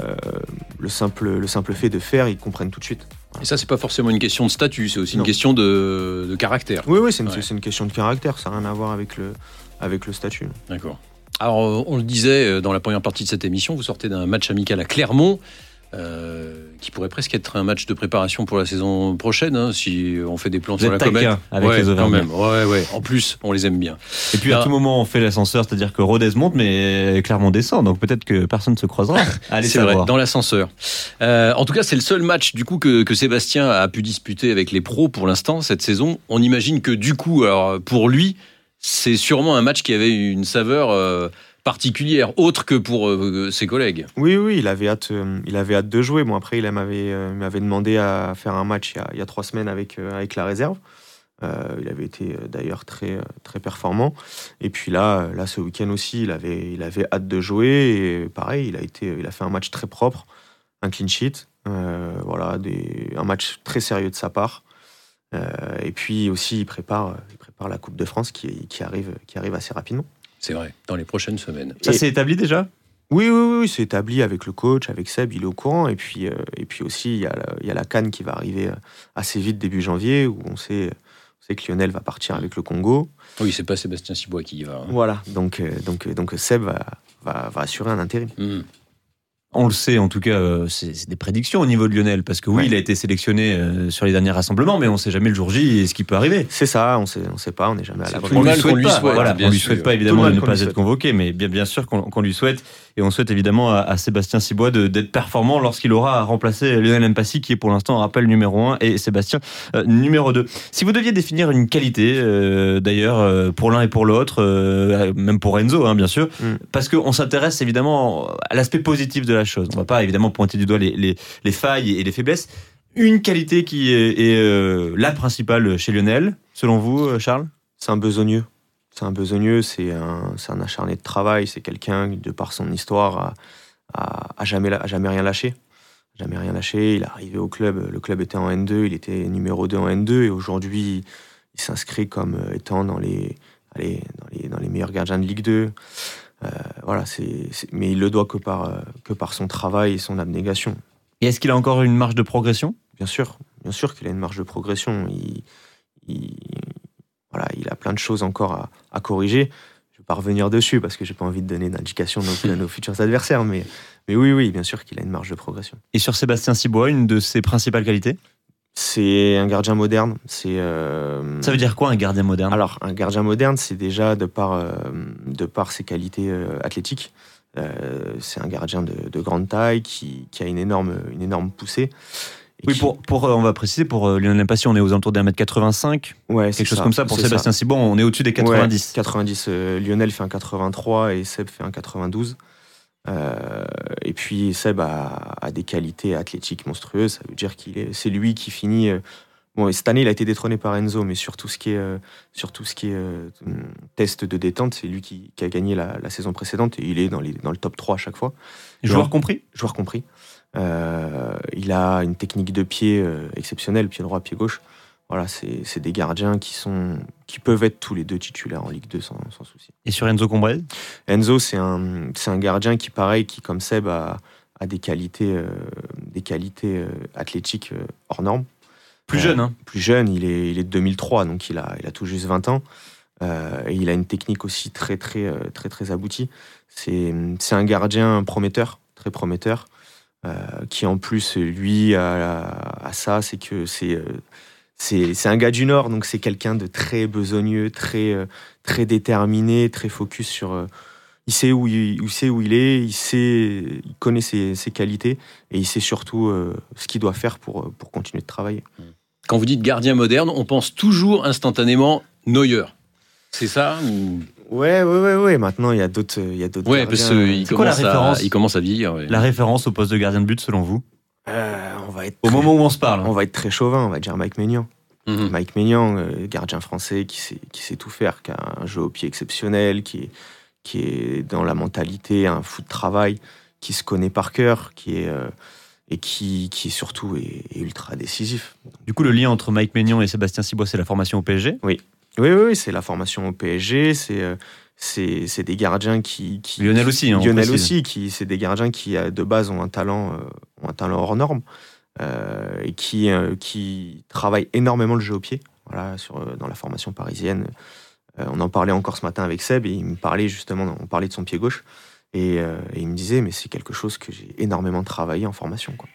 le, simple, le simple fait de faire, ils comprennent tout de suite. Et ça, c'est pas forcément une question de statut, c'est aussi Non. une question de, de caractère. Oui, oui, c'est une, Ouais. c'est une question de caractère, ça n'a rien à voir avec le, avec le statut. D'accord. Alors, euh, on le disait euh, dans la première partie de cette émission, vous sortez d'un match amical à Clermont, euh, qui pourrait presque être un match de préparation pour la saison prochaine, hein, si on fait des plans Vous sur êtes la comète. taquin avec Ouais, les quand Auvergnats. même. Ouais, ouais. En plus, on les aime bien. Et puis à Ah. tout moment, on fait l'ascenseur, c'est-à-dire que Rodez monte, mais Clermont descend. Donc peut-être que personne ne se croisera. Allez C'est savoir. vrai, dans l'ascenseur. Euh, en tout cas, c'est le seul match du coup que, que Sébastien a pu disputer avec les pros pour l'instant cette saison. On imagine que du coup, alors pour lui, c'est sûrement un match qui avait une saveur euh, particulière, autre que pour euh, ses collègues. Oui, oui, il avait hâte, euh, il avait hâte de jouer. Bon, après, il m'avait, euh, il m'avait demandé à faire un match il y a, il y a trois semaines avec, euh, avec la réserve. Euh, il avait été euh, d'ailleurs très, euh, très performant. Et puis là, euh, là ce week-end aussi, il avait, il avait hâte de jouer. Et pareil, il a, été, il a fait un match très propre, un clean sheet. Euh, voilà, des, un match très sérieux de sa part. Euh, et puis aussi, il prépare, il prépare la Coupe de France qui, qui, arrive, qui arrive assez rapidement. C'est vrai, dans les prochaines semaines. Ça Et- c'est établi déjà. Oui, oui, oui, c'est établi avec le coach, avec Seb, il est au courant. Et puis, euh, et puis aussi, il y, a la, il y a la CAN qui va arriver euh, assez vite début janvier, où on sait, on sait que Lionel va partir avec le Congo. Oui, c'est pas Sébastien Cibois qui y va. hein. Voilà, donc, euh, donc, donc Seb va, va, va assurer un intérim. Mmh. On le sait, en tout cas, euh, c'est c'est des prédictions au niveau de Lionel, parce que oui, Ouais. il a été sélectionné euh, sur les derniers rassemblements, mais on ne sait jamais le jour J et ce qui peut arriver. C'est ça, on sait, on sait pas, on n'est jamais à C'est l'abri. tout le mal qu'on lui pas, souhaite, voilà, bien on lui sûr. souhaite pas Tout évidemment le de mal ne qu'on pas lui être souhaite. convoqué, mais bien, bien sûr qu'on qu'on lui souhaite, et on souhaite évidemment à, à Sébastien Cibois de- d'être performant lorsqu'il aura à remplacer Lionel Mpassi, qui est pour l'instant, on rappelle, numéro un, et Sébastien euh, numéro deux. Si vous deviez définir une qualité, euh, d'ailleurs, euh, pour l'un et pour l'autre, euh, même pour Enzo, hein, bien sûr, Mm. parce qu'on s'intéresse évidemment à l'aspect positif de la chose. On va pas évidemment pointer du doigt les, les, les failles et les faiblesses. Une qualité qui est, est, euh, la principale chez Lionel, selon vous, euh, Charles? C'est un besogneux. C'est un besogneux, c'est un, c'est un acharné de travail, c'est quelqu'un, de par son histoire, a, a, a jamais, a jamais rien lâché. Jamais rien lâché. Il est arrivé au club, le club était en N deux, il était numéro deux en N deux, et aujourd'hui, il s'inscrit comme étant dans les, allez, dans les, dans les meilleurs gardiens de Ligue deux. Euh, voilà, c'est, c'est- mais il le doit que par, euh, que par son travail et son abnégation. Et est-ce qu'il a encore une marge de progression? Bien sûr, bien sûr qu'il a une marge de progression. Il, il, voilà, il a plein de choses encore à, à corriger. Je ne vais pas revenir dessus parce que j'ai pas envie de donner d'indications non plus à nos futurs adversaires. Mais, mais oui, oui, bien sûr qu'il a une marge de progression. Et sur Sébastien Cibois, une de ses principales qualités? C'est un gardien moderne. C'est, euh, Ça veut dire quoi un gardien moderne? Alors, un gardien moderne, c'est déjà de par, euh, de par ses qualités euh, athlétiques. Euh, c'est un gardien de, de grande taille qui, qui a une énorme, une énorme poussée. Et Oui, qui- pour, pour, euh, on va préciser, pour euh, Lionel Mpassi, on est aux alentours d'un mètre quatre-vingt-cinq, ouais, c'est quelque chose ça, comme ça. Pour c'est Sébastien Cibois, on est au-dessus des quatre-vingt-dix. Ouais, quatre-vingt-dix. euh, Lionel fait un quatre-vingt-trois et Seb fait un quatre-vingt-douze. Euh, et puis Seb a, a des qualités athlétiques monstrueuses. Ça veut dire qu'il est, c'est lui qui finit. euh, bon, et cette année, il a été détrôné par Enzo, mais sur tout ce qui est, euh, sur tout ce qui est euh, test de détente, c'est lui qui, qui a gagné la, la saison précédente et il est dans, les, dans le top trois à chaque fois, Joueur compris? joueur compris. Euh, il a une technique de pied euh, exceptionnelle, pied droit, pied gauche. Voilà, c'est, c'est des gardiens qui, sont, qui peuvent être tous les deux titulaires en Ligue deux sans, sans souci. Et sur Enzo Combrel? Enzo, c'est un, c'est un gardien qui, pareil, qui comme Seb, a, a des qualités, euh, des qualités euh, athlétiques euh, hors normes. Plus Euh, jeune, hein? Plus jeune, il est, il est de deux mille trois, donc il a, il a tout juste vingt ans. Euh, et il a une technique aussi très, très, euh, très, très aboutie. C'est, c'est un gardien prometteur, très prometteur, euh, qui en plus, lui, a, a ça, c'est que c'est... euh, C'est, c'est un gars du Nord, donc c'est quelqu'un de très besogneux, très, euh, très déterminé, très focus sur... euh, il sait où il, il sait où il est, il, sait, il connaît ses, ses qualités et il sait surtout euh, ce qu'il doit faire pour, pour continuer de travailler. Quand vous dites gardien moderne, on pense toujours instantanément Neuer. C'est ça ou... Ouais, ouais, ouais, ouais. Maintenant, il y a d'autres, il y a d'autres Ouais, gardiens. parce qu'il C'est quoi la commence, à- référence il commence à vieillir. ouais. La référence au poste de gardien de but, selon vous? Euh, on va être Au très- moment où on se parle. hein. on va être très chauvin, on va dire Mike Maignan. Mmh. Mike Maignan, euh, gardien français qui sait, qui sait tout faire, qui a un jeu au pied exceptionnel, qui est, qui est dans la mentalité, un fou de travail, qui se connaît par cœur, qui est, euh, et qui, qui surtout est, est ultra décisif. Du coup, le lien entre Mike Maignan et Sébastien Cibois, c'est la formation au P S G ? Oui, oui, oui, oui c'est la formation au P S G, c'est... Euh, C'est, c'est des gardiens qui, qui Lionel aussi, hein, Lionel aussi, qui c'est des gardiens qui de base ont un talent, euh, ont un talent hors norme euh, et qui euh, qui travaillent énormément le jeu au pied. Voilà, sur dans la formation parisienne, euh, on en parlait encore ce matin avec Seb et il me parlait justement, on parlait de son pied gauche et, euh, et il me disait mais c'est quelque chose que j'ai énormément travaillé en formation, quoi.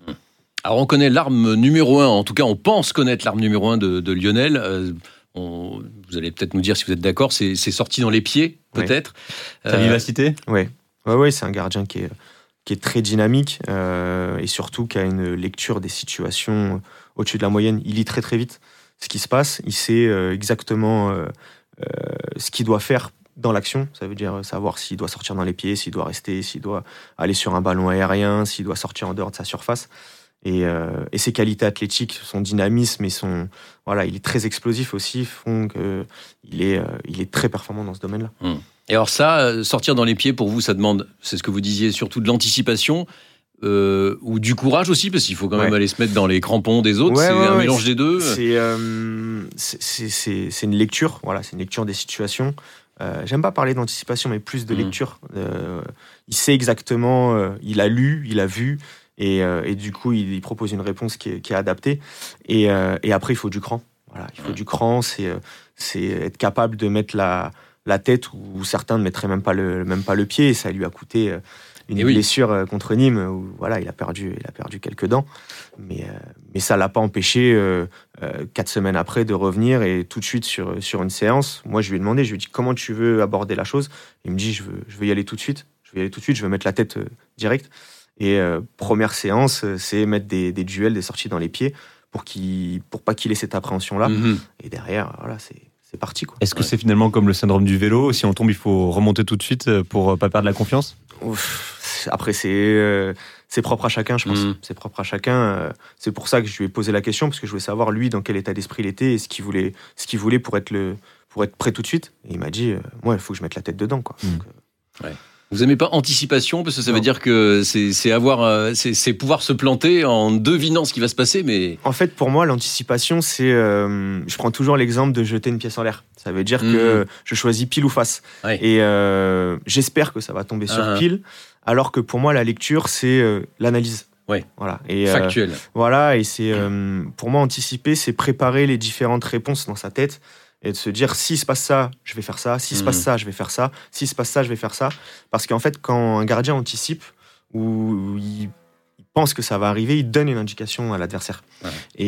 Alors on connaît l'arme numéro un, en tout cas on pense connaître l'arme numéro un de, de Lionel. Euh, On, vous allez peut-être nous dire si vous êtes d'accord, c'est, c'est sorti dans les pieds, peut-être. Ouais. Sa vivacité ? Oui, ouais, ouais, c'est un gardien qui est, qui est très dynamique euh, et surtout qui a une lecture des situations au-dessus de la moyenne. Il lit très très vite ce qui se passe, il sait euh, exactement euh, euh, ce qu'il doit faire dans l'action. Ça veut dire savoir s'il doit sortir dans les pieds, s'il doit rester, s'il doit aller sur un ballon aérien, s'il doit sortir en dehors de sa surface. Et, euh, et ses qualités athlétiques, son dynamisme et son voilà, il est très explosif aussi, font que il est euh, il est très performant dans ce domaine-là. Mmh. Et alors ça, sortir dans les pieds pour vous, ça demande, c'est ce que vous disiez, surtout de l'anticipation euh, ou du courage aussi, parce qu'il faut quand même ouais. aller se mettre dans les crampons des autres. Ouais, c'est ouais, un ouais, mélange c'est, des deux. C'est, euh, c'est, c'est, c'est, c'est une lecture, voilà, c'est une lecture des situations. Euh, j'aime pas parler d'anticipation, mais plus de mmh. lecture. Euh, il sait exactement, euh, il a lu, il a vu. Et, euh, et du coup, il, il propose une réponse qui est, qui est adaptée. Et, euh, et après, il faut du cran. Voilà, il faut ouais. du cran. C'est, c'est être capable de mettre la, la tête où certains ne mettraient même pas le, même pas le pied. Et ça lui a coûté une et blessure oui. contre Nîmes où voilà, il a perdu, il a perdu quelques dents. Mais, euh, mais ça l'a pas empêché euh, euh, quatre semaines après de revenir et tout de suite sur, sur une séance. Moi, je lui ai demandé, je lui ai dit comment tu veux aborder la chose. Il me dit, je veux, je veux y aller tout de suite. Je veux y aller tout de suite. Je veux mettre la tête euh, direct. Et euh, première séance, c'est mettre des, des duels, des sorties dans les pieds pour qu'il, pour pas qu'il ait cette appréhension-là. Mm-hmm. Et derrière, voilà, c'est, c'est parti, quoi. Est-ce que ouais. c'est finalement comme le syndrome du vélo ? Si on tombe, il faut remonter tout de suite pour pas perdre la confiance ? Ouf, après, c'est, euh, c'est propre à chacun, je pense. Mm. C'est propre à chacun. Euh, c'est pour ça que je lui ai posé la question, parce que je voulais savoir, lui, dans quel état d'esprit il était et ce qu'il voulait, ce qu'il voulait pour être, le, pour être prêt tout de suite. Et il m'a dit, euh, moi, il faut que je mette la tête dedans, quoi. Mm. Donc, euh, ouais. Vous n'aimez pas anticipation parce que ça non. veut dire que c'est, c'est avoir, c'est, c'est pouvoir se planter en devinant ce qui va se passer, mais en fait pour moi l'anticipation c'est, euh, je prends toujours l'exemple de jeter une pièce en l'air. Ça veut dire mmh. que je choisis pile ou face ouais. et euh, j'espère que ça va tomber sur uh-huh. pile, alors que pour moi la lecture c'est euh, l'analyse. Ouais. Voilà. Et factuel. Euh, voilà et c'est euh, pour moi anticiper c'est préparer les différentes réponses dans sa tête. Et de se dire, s'il se passe ça, je vais faire ça. S'il mmh. se passe ça, je vais faire ça. S'il se passe ça, je vais faire ça. Parce qu'en fait, quand un gardien anticipe, ou il, il pense que ça va arriver, il donne une indication à l'adversaire. Ouais.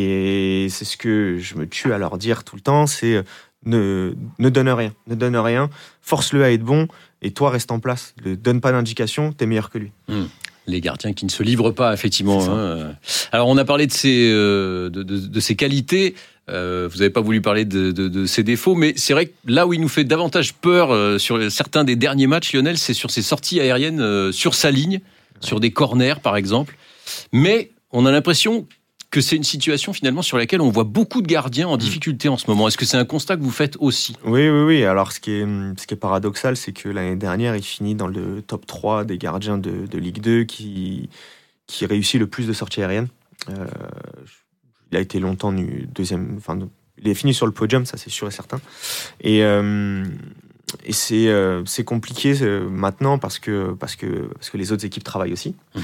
Et c'est ce que je me tue à leur dire tout le temps, c'est ne, ne donne rien. Ne donne rien. Force-le à être bon. Et toi, reste en place. Ne donne pas d'indication, t'es meilleur que lui. Mmh. Les gardiens qui ne se livrent pas, effectivement. Hein. Alors, on a parlé de ses, euh, de, de, de ses qualités. Euh, vous n'avez pas voulu parler de, de, de ses défauts, mais c'est vrai que là où il nous fait davantage peur euh, sur certains des derniers matchs, Lionel, c'est sur ses sorties aériennes euh, sur sa ligne, ouais. sur des corners, par exemple. Mais on a l'impression que c'est une situation finalement sur laquelle on voit beaucoup de gardiens en difficulté en ce moment. Est-ce que c'est un constat que vous faites aussi ? Oui, oui, oui. Alors, ce qui est, ce qui est paradoxal, c'est que l'année dernière, il finit dans le top trois des gardiens de, de Ligue deux qui, qui réussit le plus de sorties aériennes. Euh, il a été longtemps deuxième... Enfin, il est fini sur le podium, ça c'est sûr et certain. Et, euh, et c'est, euh, c'est compliqué euh, maintenant parce que, parce, que, parce que les autres équipes travaillent aussi. Mmh.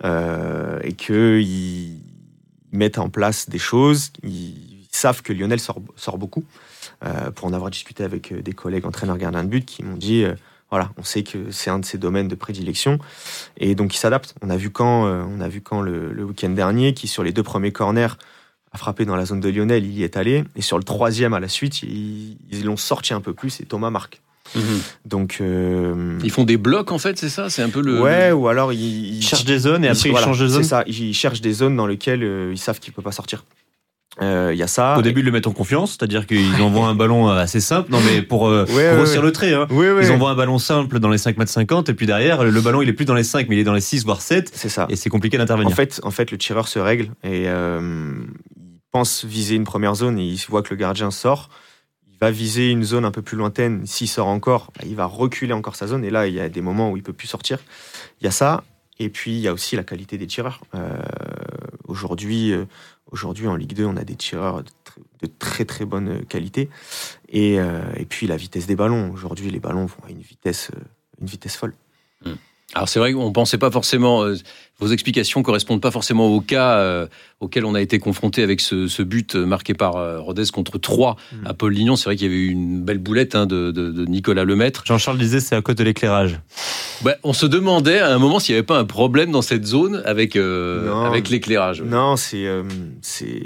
Euh, et qu'ils mettent en place des choses. Ils savent que Lionel sort, sort beaucoup. Euh, pour en avoir discuté avec des collègues entraîneurs gardiens de but qui m'ont dit euh, voilà, on sait que c'est un de ses domaines de prédilection. Et donc ils s'adaptent. On a vu quand, euh, on a vu quand le, le week-end dernier, qui sur les deux premiers corners a frappé dans la zone de Lionel, il y est allé. Et sur le troisième à la suite, ils, ils l'ont sorti un peu plus et Thomas marque. Mmh. Donc euh... ils font des blocs en fait, c'est ça, c'est un peu le. Ouais, ou alors ils, ils cherchent des zones et après ils, voilà, ils changent de zone. C'est ça, ils cherchent des zones dans lesquelles euh, ils savent qu'il peut pas sortir. Il euh, y a ça. Au début, ils le mettent en confiance, c'est-à-dire qu'ils envoient un ballon assez simple, non mais pour euh, ouais, grossir ouais, le trait. Hein. Ouais, ouais. Ils envoient un ballon simple dans les cinq mètres cinquante et puis derrière, le ballon il est plus dans les cinq, mais il est dans les six voire sept. C'est ça. Et c'est compliqué d'intervenir. En fait, en fait, le tireur se règle et euh, pense viser une première zone et il voit que le gardien sort, il va viser une zone un peu plus lointaine. S'il sort encore, bah, il va reculer encore sa zone. Et là, il y a des moments où il peut plus sortir. Il y a ça. Et puis, il y a aussi la qualité des tireurs. Euh, aujourd'hui, euh, aujourd'hui, en Ligue deux, on a des tireurs de, tr- de très, très bonne qualité. Et, euh, et puis, la vitesse des ballons. Aujourd'hui, les ballons vont à une vitesse, euh, une vitesse folle. Mmh. Alors c'est vrai qu'on ne pensait pas forcément, euh, vos explications ne correspondent pas forcément au cas euh, auquel on a été confronté avec ce, ce but marqué par euh, Rodez contre Troyes mmh. à Paul-Lignon. C'est vrai qu'il y avait eu une belle boulette hein, de, de, de Nicolas Lemaître. Jean-Charles disait c'est à cause de l'éclairage. Bah, on se demandait à un moment s'il n'y avait pas un problème dans cette zone avec, euh, non, avec l'éclairage. Non, c'est, euh, c'est...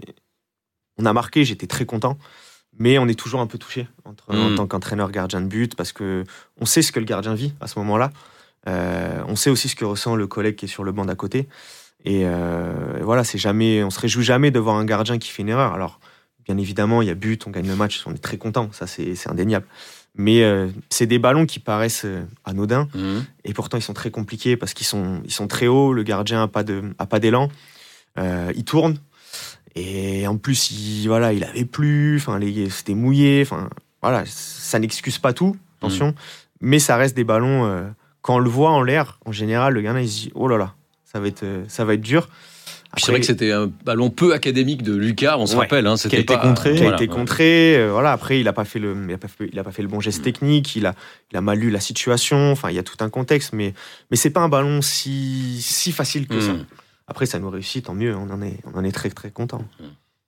On a marqué, j'étais très content. Mais on est toujours un peu touché entre, mmh. en tant qu'entraîneur gardien de but parce qu'on sait ce que le gardien vit à ce moment-là. Euh, on sait aussi ce que ressent le collègue qui est sur le banc d'à côté. Et, euh, et voilà, c'est jamais, on se réjouit jamais de voir un gardien qui fait une erreur. Alors, bien évidemment, il y a but, on gagne le match, on est très content, ça c'est, c'est indéniable. Mais euh, c'est des ballons qui paraissent anodins mmh. et pourtant ils sont très compliqués parce qu'ils sont, ils sont très hauts. Le gardien a pas de, a pas d'élan. Euh, il tourne et en plus, il, voilà, il avait plu. Enfin, les, c'était mouillé. Enfin, voilà, ça n'excuse pas tout. Attention, mmh. mais ça reste des ballons. Euh, Quand on le voit en l'air, en général, le gardien il se dit oh là là, ça va être, ça va être dur. Après, c'est vrai que c'était un ballon peu académique de Lucas, on se ouais, rappelle. Hein, c'était qui a été pas, contré. Qui a voilà, été contré. Euh, voilà. Après, il n'a pas fait le, il a pas fait, il a pas fait le bon geste technique. Il a, il a mal lu la situation. Enfin, il y a tout un contexte, mais, mais c'est pas un ballon si, si facile que mmh. ça. Après, ça nous réussit, tant mieux. On en est, on en est très très content. Mmh.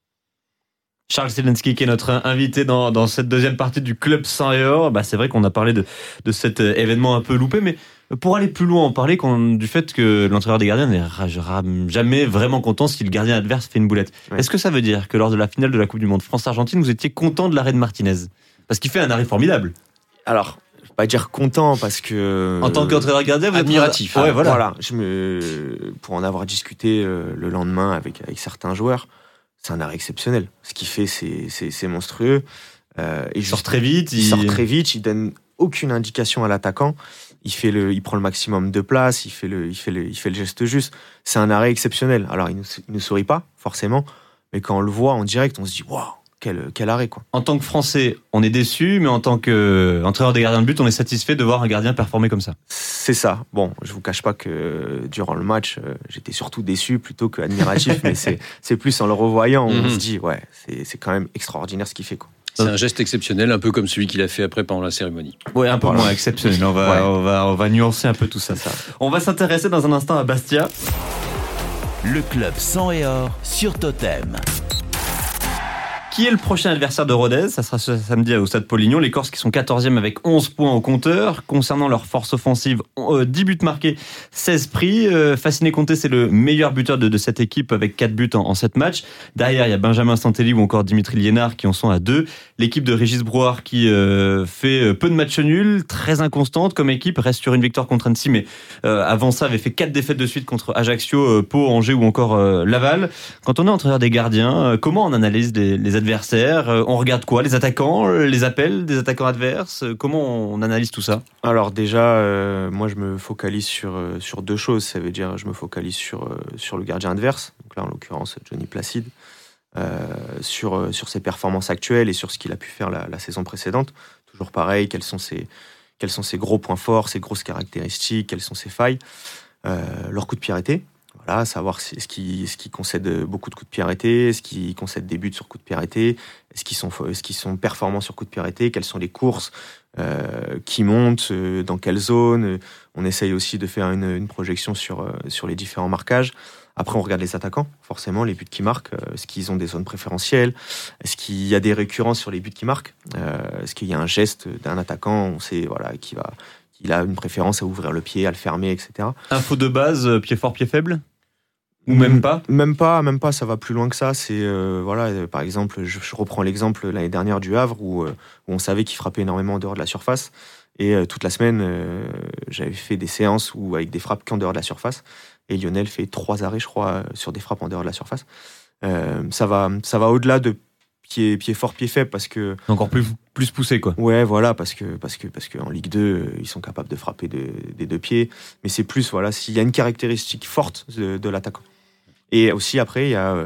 Charles Zelensky qui est notre invité dans, dans cette deuxième partie du Club cent et or. Bah, c'est vrai qu'on a parlé de, de cet événement un peu loupé, mais pour aller plus loin, on parlait du fait que l'entraîneur des gardiens n'est jamais vraiment content si le gardien adverse fait une boulette. Ouais. Est-ce que ça veut dire que lors de la finale de la Coupe du Monde France-Argentine, vous étiez content de l'arrêt de Martinez ? Parce qu'il fait un arrêt formidable. Alors, je ne vais pas dire content parce que... En tant qu'entraîneur gardien, vous êtes admiratif. Ouais, voilà. voilà. Je me... Pour en avoir discuté le lendemain avec, avec certains joueurs, c'est un arrêt exceptionnel. Ce qu'il fait, c'est, c'est, c'est monstrueux. Euh, et il sort très vite. Il... il sort très vite. Il donne aucune indication à l'attaquant. Il fait le, il prend le maximum de place. Il fait le, il fait le, il fait le geste juste. C'est un arrêt exceptionnel. Alors, il ne, il ne sourit pas forcément, mais quand on le voit en direct, on se dit waouh, quel, quel arrêt quoi. En tant que Français, on est déçu, mais en tant qu'entraîneur des gardiens de but, on est satisfait de voir un gardien performer comme ça. C'est ça. Bon, je vous cache pas que durant le match, j'étais surtout déçu plutôt que admiratif, mais c'est, c'est plus en le revoyant, on mm-hmm. se dit ouais, c'est, c'est quand même extraordinaire ce qu'il fait quoi. C'est un geste exceptionnel, un peu comme celui qu'il a fait après pendant la cérémonie. Oui, un peu voilà. moins exceptionnel. On va, ouais. on va, on va nuancer un peu tout ça. ça. On va s'intéresser dans un instant à Bastia. Le Club cent et or sur Totem. Qui est le prochain adversaire de Rodez ? Ça sera ce samedi au Stade Paul-Lignon. Les Corses qui sont quatorzième avec onze points au compteur. Concernant leur force offensive, euh, dix buts marqués, seize pris. Euh, Fassiné Conté, c'est le meilleur buteur de, de cette équipe avec quatre buts en, en sept matchs. Derrière, il y a Benjamin Santelli ou encore Dimitri Liénard qui en sont à deux. L'équipe de Régis Brouard qui euh, fait peu de matchs nuls, très inconstante comme équipe, reste sur une victoire contre Annecy, mais euh, avant ça avait fait quatre défaites de suite contre Ajaccio, euh, Pau, Angers ou encore euh, Laval. Quand on est entraîneur des gardiens, euh, comment on analyse les, les adversaires ? On regarde quoi ? Les attaquants, les appels des attaquants adverses ? Comment on analyse tout ça ? Alors déjà, euh, moi je me focalise sur, euh, sur deux choses. Ça veut dire je me focalise sur, euh, sur le gardien adverse, donc là en l'occurrence Johnny Placide, euh, sur, euh, sur ses performances actuelles et sur ce qu'il a pu faire la, la saison précédente. Toujours pareil, quels sont ses, quels sont ses gros points forts, ses grosses caractéristiques, quelles sont ses failles, euh, leur coup de pied arrêté. Voilà, savoir est-ce qu'ils, est-ce qu'ils concèdent beaucoup de coups de pied arrêtés, est-ce qu'ils concèdent des buts sur coups de pied arrêtés, est-ce qu'ils sont, est-ce qu'ils sont performants sur coups de pied arrêtés, quelles sont les courses, euh, qui montent, euh, dans quelle zone. On essaye aussi de faire une, une projection sur, euh, sur les différents marquages. Après, on regarde les attaquants, forcément, les buts qui marquent. Euh, est-ce qu'ils ont des zones préférentielles ? Est-ce qu'il y a des récurrences sur les buts qui marquent ? euh, Est-ce qu'il y a un geste d'un attaquant, on sait voilà, qui va, qu'il a une préférence à ouvrir le pied, à le fermer, et cetera. Info de base, pied fort, pied faible ? Ou même pas ? Même pas, même pas, ça va plus loin que ça. C'est, euh, voilà, euh, par exemple, je, je reprends l'exemple l'année dernière du Havre où, euh, où on savait qu'il frappait énormément en dehors de la surface. Et euh, toute la semaine, euh, j'avais fait des séances où, avec des frappes qu'en dehors de la surface. Et Lionel fait trois arrêts, je crois, sur des frappes en dehors de la surface. Euh, ça va, ça va au-delà de pied, pied fort, pied faible parce que. Encore plus, plus poussé, quoi. Ouais, voilà, parce que, parce que, parce que en Ligue deux, ils sont capables de frapper de, des deux pieds. Mais c'est plus, voilà, s'il y a une caractéristique forte de, de l'attaquant. Et aussi, après, il y a,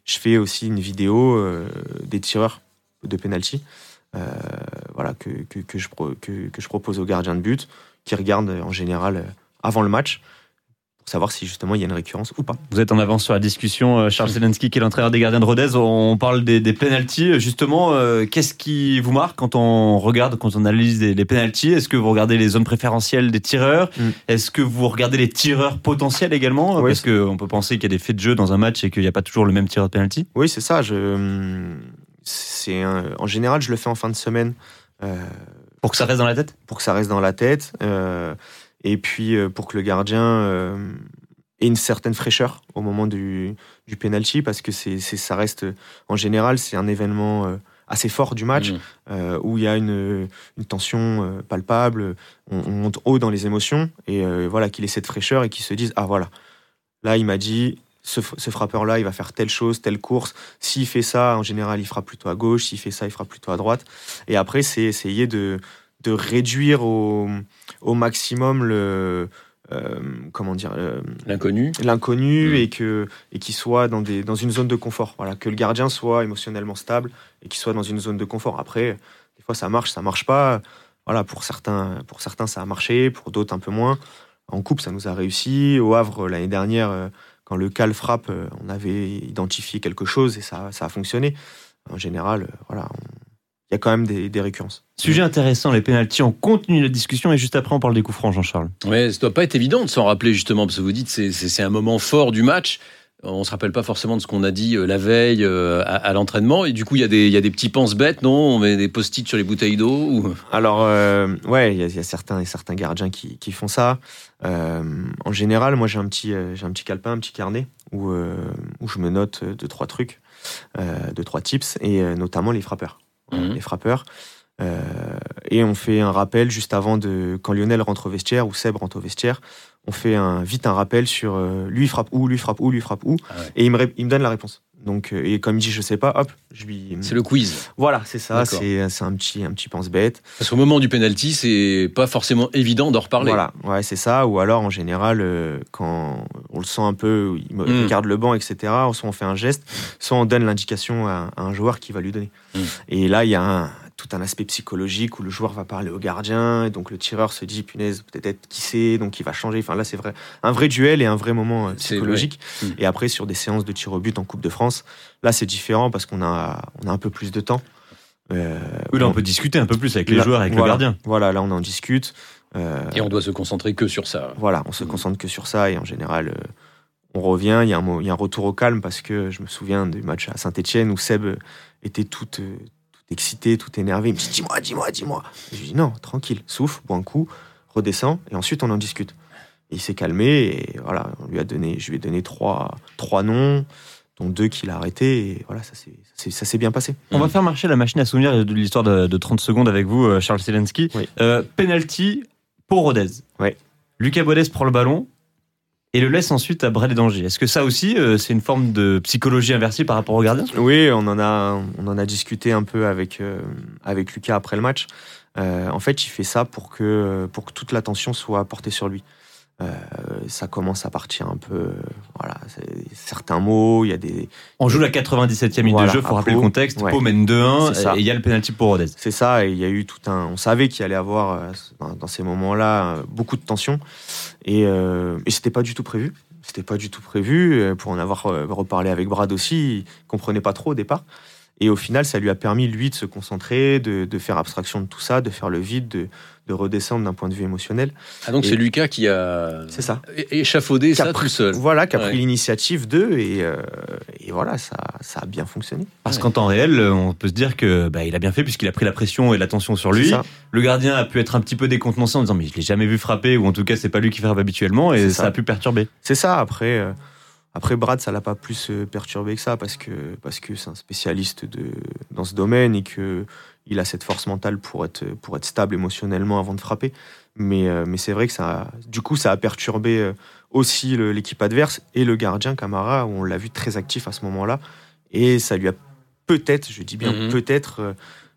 je fais aussi une vidéo euh, des tireurs de penalty, euh, voilà, que, que, que, je pro, que, que je propose aux gardiens de but, qui regardent en général avant le match, pour savoir si justement il y a une récurrence ou pas. Vous êtes en avance sur la discussion, Charles Zelensky, qui est l'entraîneur des gardiens de Rodez. On parle des, des pénaltys. Justement, euh, qu'est-ce qui vous marque quand on regarde, quand on analyse les, les pénaltys? Est-ce que vous regardez les zones préférentielles des tireurs? mm. Est-ce que vous regardez les tireurs potentiels également? oui, Parce qu'on peut penser qu'il y a des faits de jeu dans un match et qu'il n'y a pas toujours le même tireur de pénalty. Oui, c'est ça. Je, c'est un, en général, je le fais en fin de semaine. Euh, pour que ça reste dans la tête? Pour que ça reste dans la tête. Euh, et puis, euh, pour que le gardien euh, ait une certaine fraîcheur au moment du, du penalty, parce que c'est, c'est, ça reste, en général, c'est un événement euh, assez fort du match, mmh. euh, où il y a une, une tension euh, palpable, on, on monte haut dans les émotions, et euh, voilà, qu'il ait cette fraîcheur et qu'il se dise, ah voilà, là, il m'a dit... Ce, ce frappeur-là, il va faire telle chose, telle course. S'il fait ça, en général, il fera plutôt à gauche. S'il fait ça, il fera plutôt à droite. Et après, c'est essayer de, de réduire au, au maximum le... Euh, comment dire euh, l'inconnu. L'inconnu, mmh. et, que, et qu'il soit dans, des, dans une zone de confort. Voilà, que le gardien soit émotionnellement stable et qu'il soit dans une zone de confort. Après, des fois, ça marche, ça marche pas. Voilà, pour certains, pour certains, ça a marché. Pour d'autres, un peu moins. En coupe, ça nous a réussi. Au Havre, l'année dernière... Euh, Quand le cal frappe, on avait identifié quelque chose et ça, ça a fonctionné. En général, voilà, il y a quand même des, des récurrences. Sujet intéressant, les pénaltys. On continue la discussion et juste après, on parle des coups francs, Jean-Charles. Ouais, ça doit pas être évident de s'en rappeler justement, parce que vous dites c'est c'est, c'est un moment fort du match. On se rappelle pas forcément de ce qu'on a dit la veille à, à l'entraînement, et du coup il y a des il y a des petits pense-bêtes, non? On met des post-it sur les bouteilles d'eau ou... Alors euh, ouais, il y, y a certains certains gardiens qui, qui font ça. Euh, en général, moi j'ai un petit j'ai un petit calepin, un petit carnet où euh, où je me note deux trois trucs, euh, deux trois tips, et euh, notamment les frappeurs, mmh. les frappeurs. Euh, et on fait un rappel juste avant de quand Lionel rentre au vestiaire ou Seb rentre au vestiaire. On fait un, vite un rappel sur euh, lui frappe où, lui frappe où, lui frappe où, ah ouais. et il me, il me donne la réponse. Donc, euh, et comme il dit je sais pas, hop, je lui. C'est le quiz. Voilà, c'est ça. C'est, c'est un petit, un petit pense-bête. Parce qu'au moment du penalty, c'est pas forcément évident d'en reparler. Voilà, ouais, c'est ça. Ou alors en général, euh, quand on le sent un peu, il me mm. regarde le banc, et cetera. Soit on fait un geste, soit on donne l'indication à, à un joueur qui va lui donner. Mm. Et là, il y a un tout un aspect psychologique où le joueur va parler au gardien, et donc le tireur se dit punaise, peut-être qui sait, donc il va changer. Enfin là, c'est vrai, un vrai duel et un vrai moment psychologique. Mmh. Et après, sur des séances de tir au but en Coupe de France, là c'est différent parce qu'on a on a un peu plus de temps. Euh, oui, là on, on peut discuter un peu plus avec les là, joueurs, avec voilà, le gardien. Voilà, là on en discute. Euh, et on doit se concentrer que sur ça. Voilà, on se mmh. concentre que sur ça, et en général. Euh, On revient, il y, a un, il y a un retour au calme, parce que je me souviens du match à Saint-Etienne où Seb était tout, tout excité, tout énervé. Il me dit dis-moi, dis-moi, dis-moi. Et je lui dis non, tranquille, souffle, bois un coup, redescends, et ensuite on en discute. Et il s'est calmé, et voilà, on lui a donné, je lui ai donné trois, trois noms, dont deux qu'il a arrêtés, et voilà, ça s'est, ça s'est, ça s'est bien passé. On mmh. va faire marcher la machine à souvenirs de l'histoire de, de trente secondes avec vous, Charles Zelensky. Oui. Euh, penalty pour Rodez. Oui. Lucas Bodez prend le ballon et le laisse ensuite à Bradley Danger. Est-ce que ça aussi, euh, c'est une forme de psychologie inversée par rapport au gardien ? Oui, on en a, on en a discuté un peu avec, euh, avec Lucas après le match. Euh, en fait, il fait ça pour que, pour que toute l'attention soit portée sur lui. Euh, ça commence à partir un peu, voilà, certains mots, il y a des... On joue la quatre-vingt-dix-septième minute voilà, de jeu, il faut rappeler Pau, le contexte. Ouais. Pau mène deux un et il y a le pénalty pour Rodez. C'est ça, et il y a eu tout un... On savait qu'il allait y avoir, dans, dans ces moments-là, beaucoup de tension, et, euh, et c'était pas du tout prévu. C'était pas du tout prévu, pour en avoir reparlé avec Brad aussi, il comprenait pas trop au départ. Et au final, ça lui a permis, lui, de se concentrer, de, de faire abstraction de tout ça, de faire le vide, de, de redescendre d'un point de vue émotionnel. Ah, donc et c'est Lucas qui a c'est ça. échafaudé ça pris, tout seul. Voilà, qui a ouais. pris l'initiative d'eux, et, euh, et voilà, ça, ça a bien fonctionné. Parce ouais. qu'en temps réel, on peut se dire que bah, il a bien fait, puisqu'il a pris la pression et l'attention sur lui. Le gardien a pu être un petit peu décontenancé en disant mais je l'ai jamais vu frapper, ou en tout cas, c'est pas lui qui frappe habituellement, et ça. ça a pu perturber. C'est ça, après... Euh, Après, Brad, ça l'a pas plus perturbé que ça, parce que, parce que c'est un spécialiste de, dans ce domaine, et qu'il a cette force mentale pour être, pour être stable émotionnellement avant de frapper. Mais, mais c'est vrai que ça, du coup, ça a perturbé aussi le, l'équipe adverse et le gardien Camara, où on l'a vu très actif à ce moment-là. Et ça lui a peut-être, je dis bien mmh. peut-être,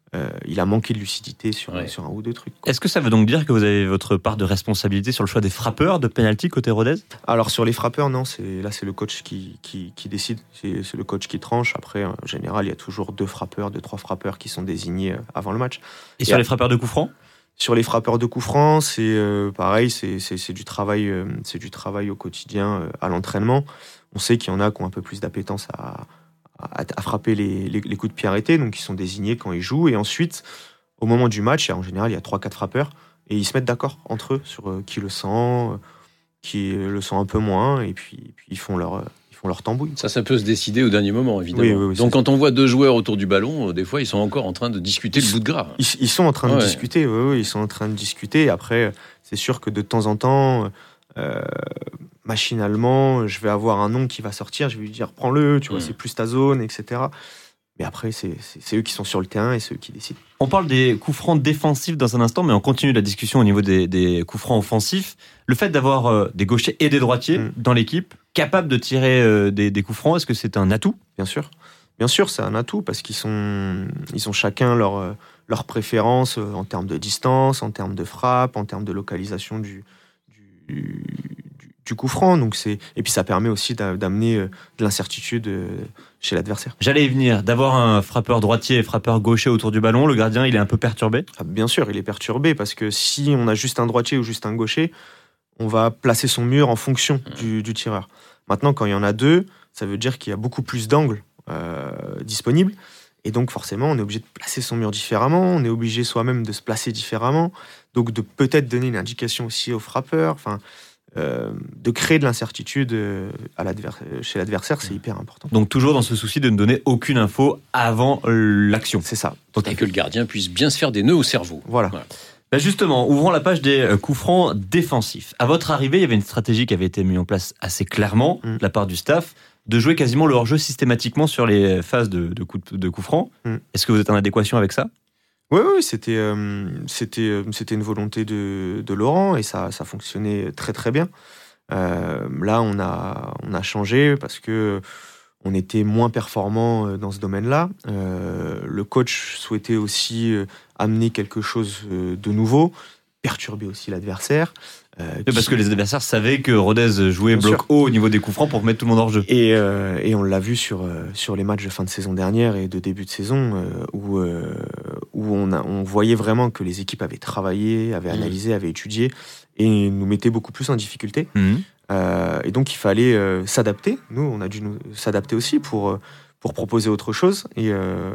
euh, il a manqué de lucidité sur, Ouais. sur un ou deux trucs. Quoi. Est-ce que ça veut donc dire que vous avez votre part de responsabilité sur le choix des frappeurs de penalty côté Rodez ? Alors sur les frappeurs, non, c'est, là c'est le coach qui, qui, qui décide, c'est, c'est le coach qui tranche. Après, en général, il y a toujours deux frappeurs, deux, trois frappeurs qui sont désignés avant le match. Et sur Et les frappeurs de coups francs ? Sur les frappeurs de coups francs, c'est euh, pareil, c'est, c'est, c'est, du travail, euh, c'est du travail au quotidien, euh, à l'entraînement. On sait qu'il y en a qui ont un peu plus d'appétence à, à, à frapper les, les, les coups de pied arrêtés, donc ils sont désignés quand ils jouent. Et ensuite, au moment du match, en général, il y a trois quatre frappeurs, et ils se mettent d'accord entre eux sur euh, qui le sent, euh, qui le sent un peu moins, et puis, puis ils font leur, euh, ils font leur tambouille. Ça, ça peut se décider au dernier moment, évidemment. Oui, oui, oui, Donc, c'est quand on voit deux joueurs autour du ballon, euh, des fois, ils sont encore en train de discuter Ils le bout de gras. Ils, ils sont en train de Ouais. discuter, oui, oui, ils sont en train de discuter. Après, c'est sûr que de temps en temps, euh, machinalement, je vais avoir un nom qui va sortir, je vais lui dire prends-le, tu vois, Mm. c'est plus ta zone, et cetera. Mais après, c'est, c'est, c'est eux qui sont sur le terrain et c'est eux qui décident. On parle des coups francs défensifs dans un instant, mais on continue la discussion au niveau des, des coups francs offensifs. Le fait d'avoir euh, des gauchers et des droitiers Mm. dans l'équipe, capables de tirer euh, des, des coups francs, est-ce que c'est un atout ? Bien sûr. Bien sûr, c'est un atout parce qu'ils sont, ils ont chacun leur, euh, leur préférence euh, en termes de distance, en termes de frappe, en termes de localisation du, du, du, du coup franc. Donc c'est, et puis ça permet aussi d'a- d'amener euh, de l'incertitude euh, chez l'adversaire. J'allais y venir. D'avoir un frappeur droitier et frappeur gaucher autour du ballon, le gardien, il est un peu perturbé. Ah, bien sûr, il est perturbé parce que si on a juste un droitier ou juste un gaucher, on va placer son mur en fonction du, du tireur. Maintenant, quand il y en a deux, ça veut dire qu'il y a beaucoup plus d'angles euh, disponibles. Et donc, forcément, on est obligé de placer son mur différemment. On est obligé soi-même de se placer différemment. Donc, de peut-être donner une indication aussi au frappeur. Enfin, euh, de créer de l'incertitude euh, à l'adver- chez l'adversaire, c'est hyper important. Donc toujours dans ce souci de ne donner aucune info avant euh, l'action. C'est ça. Et que le gardien puisse bien se faire des nœuds au cerveau. Voilà. Bah justement, ouvrons la page des euh, coups francs défensifs. À votre arrivée, il y avait une stratégie qui avait été mise en place assez clairement Mm. de la part du staff, de jouer quasiment le hors-jeu systématiquement sur les phases de, de coups de, de coups francs. Mm. Est-ce que vous êtes en adéquation avec ça ? Oui, oui, c'était, euh, c'était, euh, c'était une volonté de, de Laurent et ça, ça fonctionnait très très bien. Euh, là, on a, on a changé parce que on était moins performant euh, dans ce domaine-là. Euh, le coach souhaitait aussi euh, amener quelque chose euh, de nouveau, perturber aussi l'adversaire. Euh, Oui, Parce qui- que les adversaires savaient que Rodez jouait Bien bloc sûr. haut au niveau des coups francs pour mettre tout le monde hors jeu. Et, euh, et on l'a vu sur, euh, sur les matchs de fin de saison dernière et de début de saison, euh, où, euh, où on, a, on voyait vraiment que les équipes avaient travaillé, avaient Mmh. analysé, avaient étudié, et nous mettaient beaucoup plus en difficulté. Mhm. Euh, et donc il fallait euh, s'adapter. Nous, on a dû nous s'adapter aussi pour, euh, pour proposer autre chose et, euh,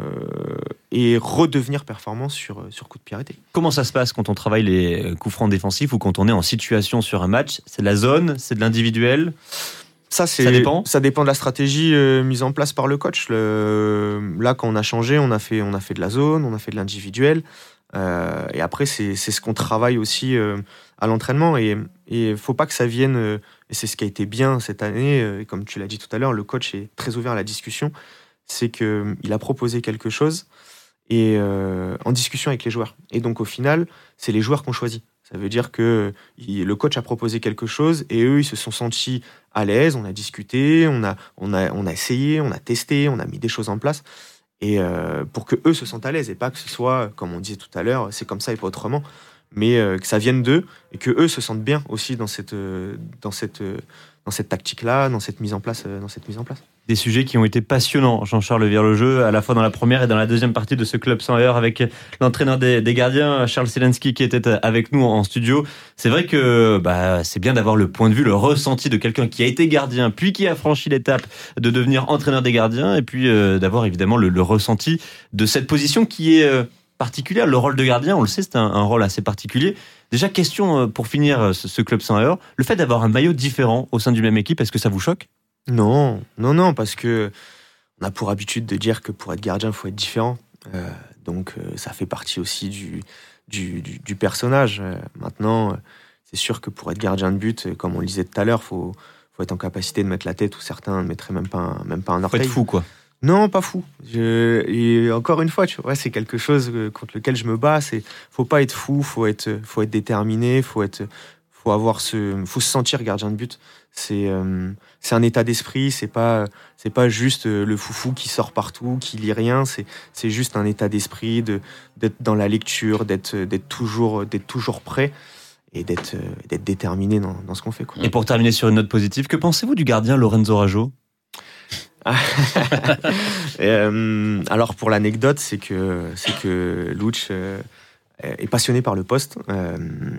et redevenir performant sur, sur coup de pied arrêté. Comment ça se passe quand on travaille les coups francs défensifs ou quand on est en situation sur un match ? C'est de la zone, c'est de l'individuel ? Ça, c'est, Ça dépend Ça dépend de la stratégie euh, mise en place par le coach. Le, là, quand on a changé, on a fait, on a fait de la zone, on a fait de l'individuel. Euh, et après, c'est, c'est ce qu'on travaille aussi euh, à l'entraînement. Et il ne faut pas que ça vienne, euh, et c'est ce qui a été bien cette année, euh, et comme tu l'as dit tout à l'heure, le coach est très ouvert à la discussion. C'est qu'il a proposé quelque chose et, euh, en discussion avec les joueurs. Et donc, au final, c'est les joueurs qu'on choisit. Ça veut dire que il- le coach a proposé quelque chose et eux, ils se sont sentis à l'aise, on a discuté, on a, on a, on a essayé, on a testé, on a mis des choses en place. Et euh, pour que eux se sentent à l'aise et pas que ce soit, comme on disait tout à l'heure, c'est comme ça et pas autrement, mais euh, que ça vienne d'eux et que eux se sentent bien aussi dans cette, euh, dans cette, euh, dans cette tactique-là, dans cette mise en place, euh, dans cette mise en place. Des sujets qui ont été passionnants, Jean-Charles Virlojeu, à la fois dans la première et dans la deuxième partie de ce Club sans heure avec l'entraîneur des, des gardiens, Charles Zelensky, qui était avec nous en studio. C'est vrai que bah, c'est bien d'avoir le point de vue, le ressenti de quelqu'un qui a été gardien, puis qui a franchi l'étape de devenir entraîneur des gardiens, et puis euh, d'avoir évidemment le, le ressenti de cette position qui est euh, particulière. Le rôle de gardien, on le sait, c'est un, un rôle assez particulier. Déjà, question euh, pour finir euh, ce, ce Club sans heure, le fait d'avoir un maillot différent au sein d'une même équipe, est-ce que ça vous choque ? Non, non, non, parce que on a pour habitude de dire que pour être gardien, il faut être différent. Euh, donc, euh, ça fait partie aussi du, du, du, du personnage. Euh, maintenant, euh, c'est sûr que pour être gardien de but, euh, comme on le disait tout à l'heure, il faut, faut être en capacité de mettre la tête, ou certains ne mettraient même pas un, même pas un Faut orteil. être fou, quoi. Non, pas fou. Je, et encore une fois, tu vois, c'est quelque chose euh, contre lequel je me bats. C'est, faut pas être fou, faut être, faut être déterminé, faut être, faut avoir ce, faut se sentir gardien de but. C'est, euh, c'est un état d'esprit. C'est pas, c'est pas juste le foufou qui sort partout, qui lit rien. C'est, c'est juste un état d'esprit, de, d'être dans la lecture, d'être, d'être toujours, d'être toujours prêt et d'être, d'être déterminé dans, dans ce qu'on fait, quoi. Et pour terminer sur une note positive, que pensez-vous du gardien Lorenzo Raggio ? euh, alors pour l'anecdote, c'est que c'est que Luch euh, est passionné par le poste. Euh,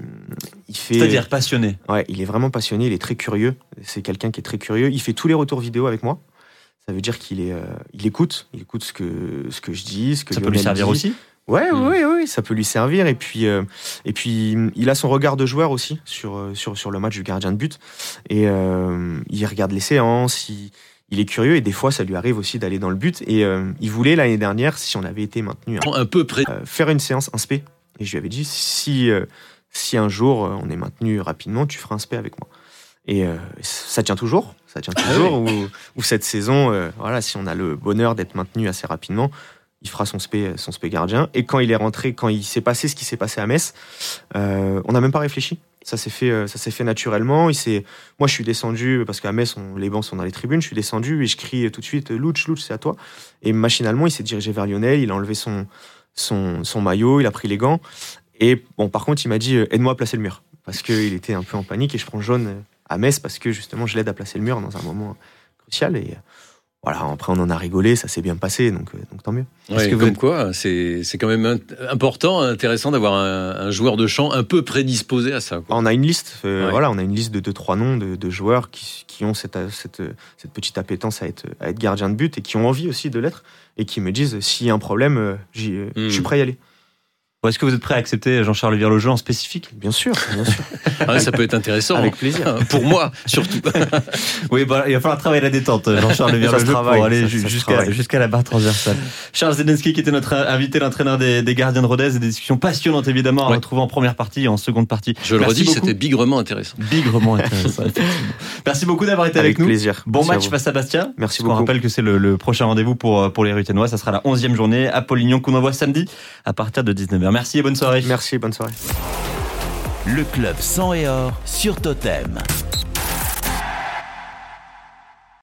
il fait, C'est-à-dire passionné. Ouais, il est vraiment passionné. Il est très curieux. C'est quelqu'un qui est très curieux. Il fait tous les retours vidéo avec moi. Ça veut dire qu'il est, euh, il écoute, il écoute ce que ce que je dis, ce que ça Lionel peut lui servir dit. aussi. Ouais, Mmh. oui, oui, ça peut lui servir. Et puis, euh, et puis, il a son regard de joueur aussi sur sur sur le match du gardien de but. Et euh, il regarde les séances. Il Il est curieux et des fois, ça lui arrive aussi d'aller dans le but. Et euh, il voulait, l'année dernière, si on avait été maintenu, hein, Un peu près. euh, faire une séance inspé. Et je lui avais dit, si, euh, si un jour euh, on est maintenu rapidement, tu feras un spé avec moi. Et euh, ça tient toujours. Ça tient toujours. Ah oui. Ou, ou cette saison, euh, voilà, si on a le bonheur d'être maintenu assez rapidement, il fera son spé, son spé gardien. Et quand il est rentré, quand il s'est passé ce qui s'est passé à Metz, euh, on n'a même pas réfléchi. Ça s'est fait, ça s'est fait naturellement. Il s'est... Moi, je suis descendu, parce qu'à Metz, on, les bancs sont dans les tribunes, je suis descendu et je crie tout de suite « Luch, Luch, c'est à toi ». Et machinalement, il s'est dirigé vers Lionel, il a enlevé son, son, son maillot, il a pris les gants. Et bon, par contre, il m'a dit « Aide-moi à placer le mur ». Parce qu'il était un peu en panique et je prends jaune à Metz parce que justement, je l'aide à placer le mur dans un moment crucial. Et voilà, après, on en a rigolé, ça s'est bien passé, donc, donc tant mieux. Ouais, Est-ce que vous comme êtes- quoi, c'est, c'est quand même int- important, intéressant d'avoir un, un joueur de champ un peu prédisposé à ça, quoi. On a une liste, euh, Ouais. voilà, on a une liste de deux trois noms de, de joueurs qui, qui ont cette, cette, cette petite appétence à être, à être gardien de but et qui ont envie aussi de l'être et qui me disent s'il y a un problème, euh, j'y, euh, Mm. je suis prêt à y aller. Bon, est-ce que vous êtes prêt à accepter Jean-Charles Virlogeau en spécifique ? Bien sûr, bien sûr, Ah, ça peut être intéressant. avec plaisir. Pour moi, surtout. Oui, bah, il va falloir travailler la détente, Jean-Charles Ça se Virlogeau, pour travaille, aller ça- ju- ça se jusqu'à, travaille. jusqu'à la barre transversale. Charles Zdensky, qui était notre invité, l'entraîneur des, des gardiens de Rodez, et des discussions passionnantes, évidemment, à Ouais. retrouver en première partie et en seconde partie. Je le Merci redis, beaucoup. c'était bigrement intéressant. Bigrement intéressant, effectivement. Merci beaucoup d'avoir été avec, Avec nous. plaisir. Bon Merci à match vous. face à Bastia. Merci On beaucoup. rappelle que c'est le, le prochain rendez-vous pour, pour les Ruténois. Ça sera la onzième journée à Polignon, qu'on envoie samedi à partir de dix-neuf heures. Merci et bonne soirée. Merci, bonne soirée. Le club sang et or sur Totem.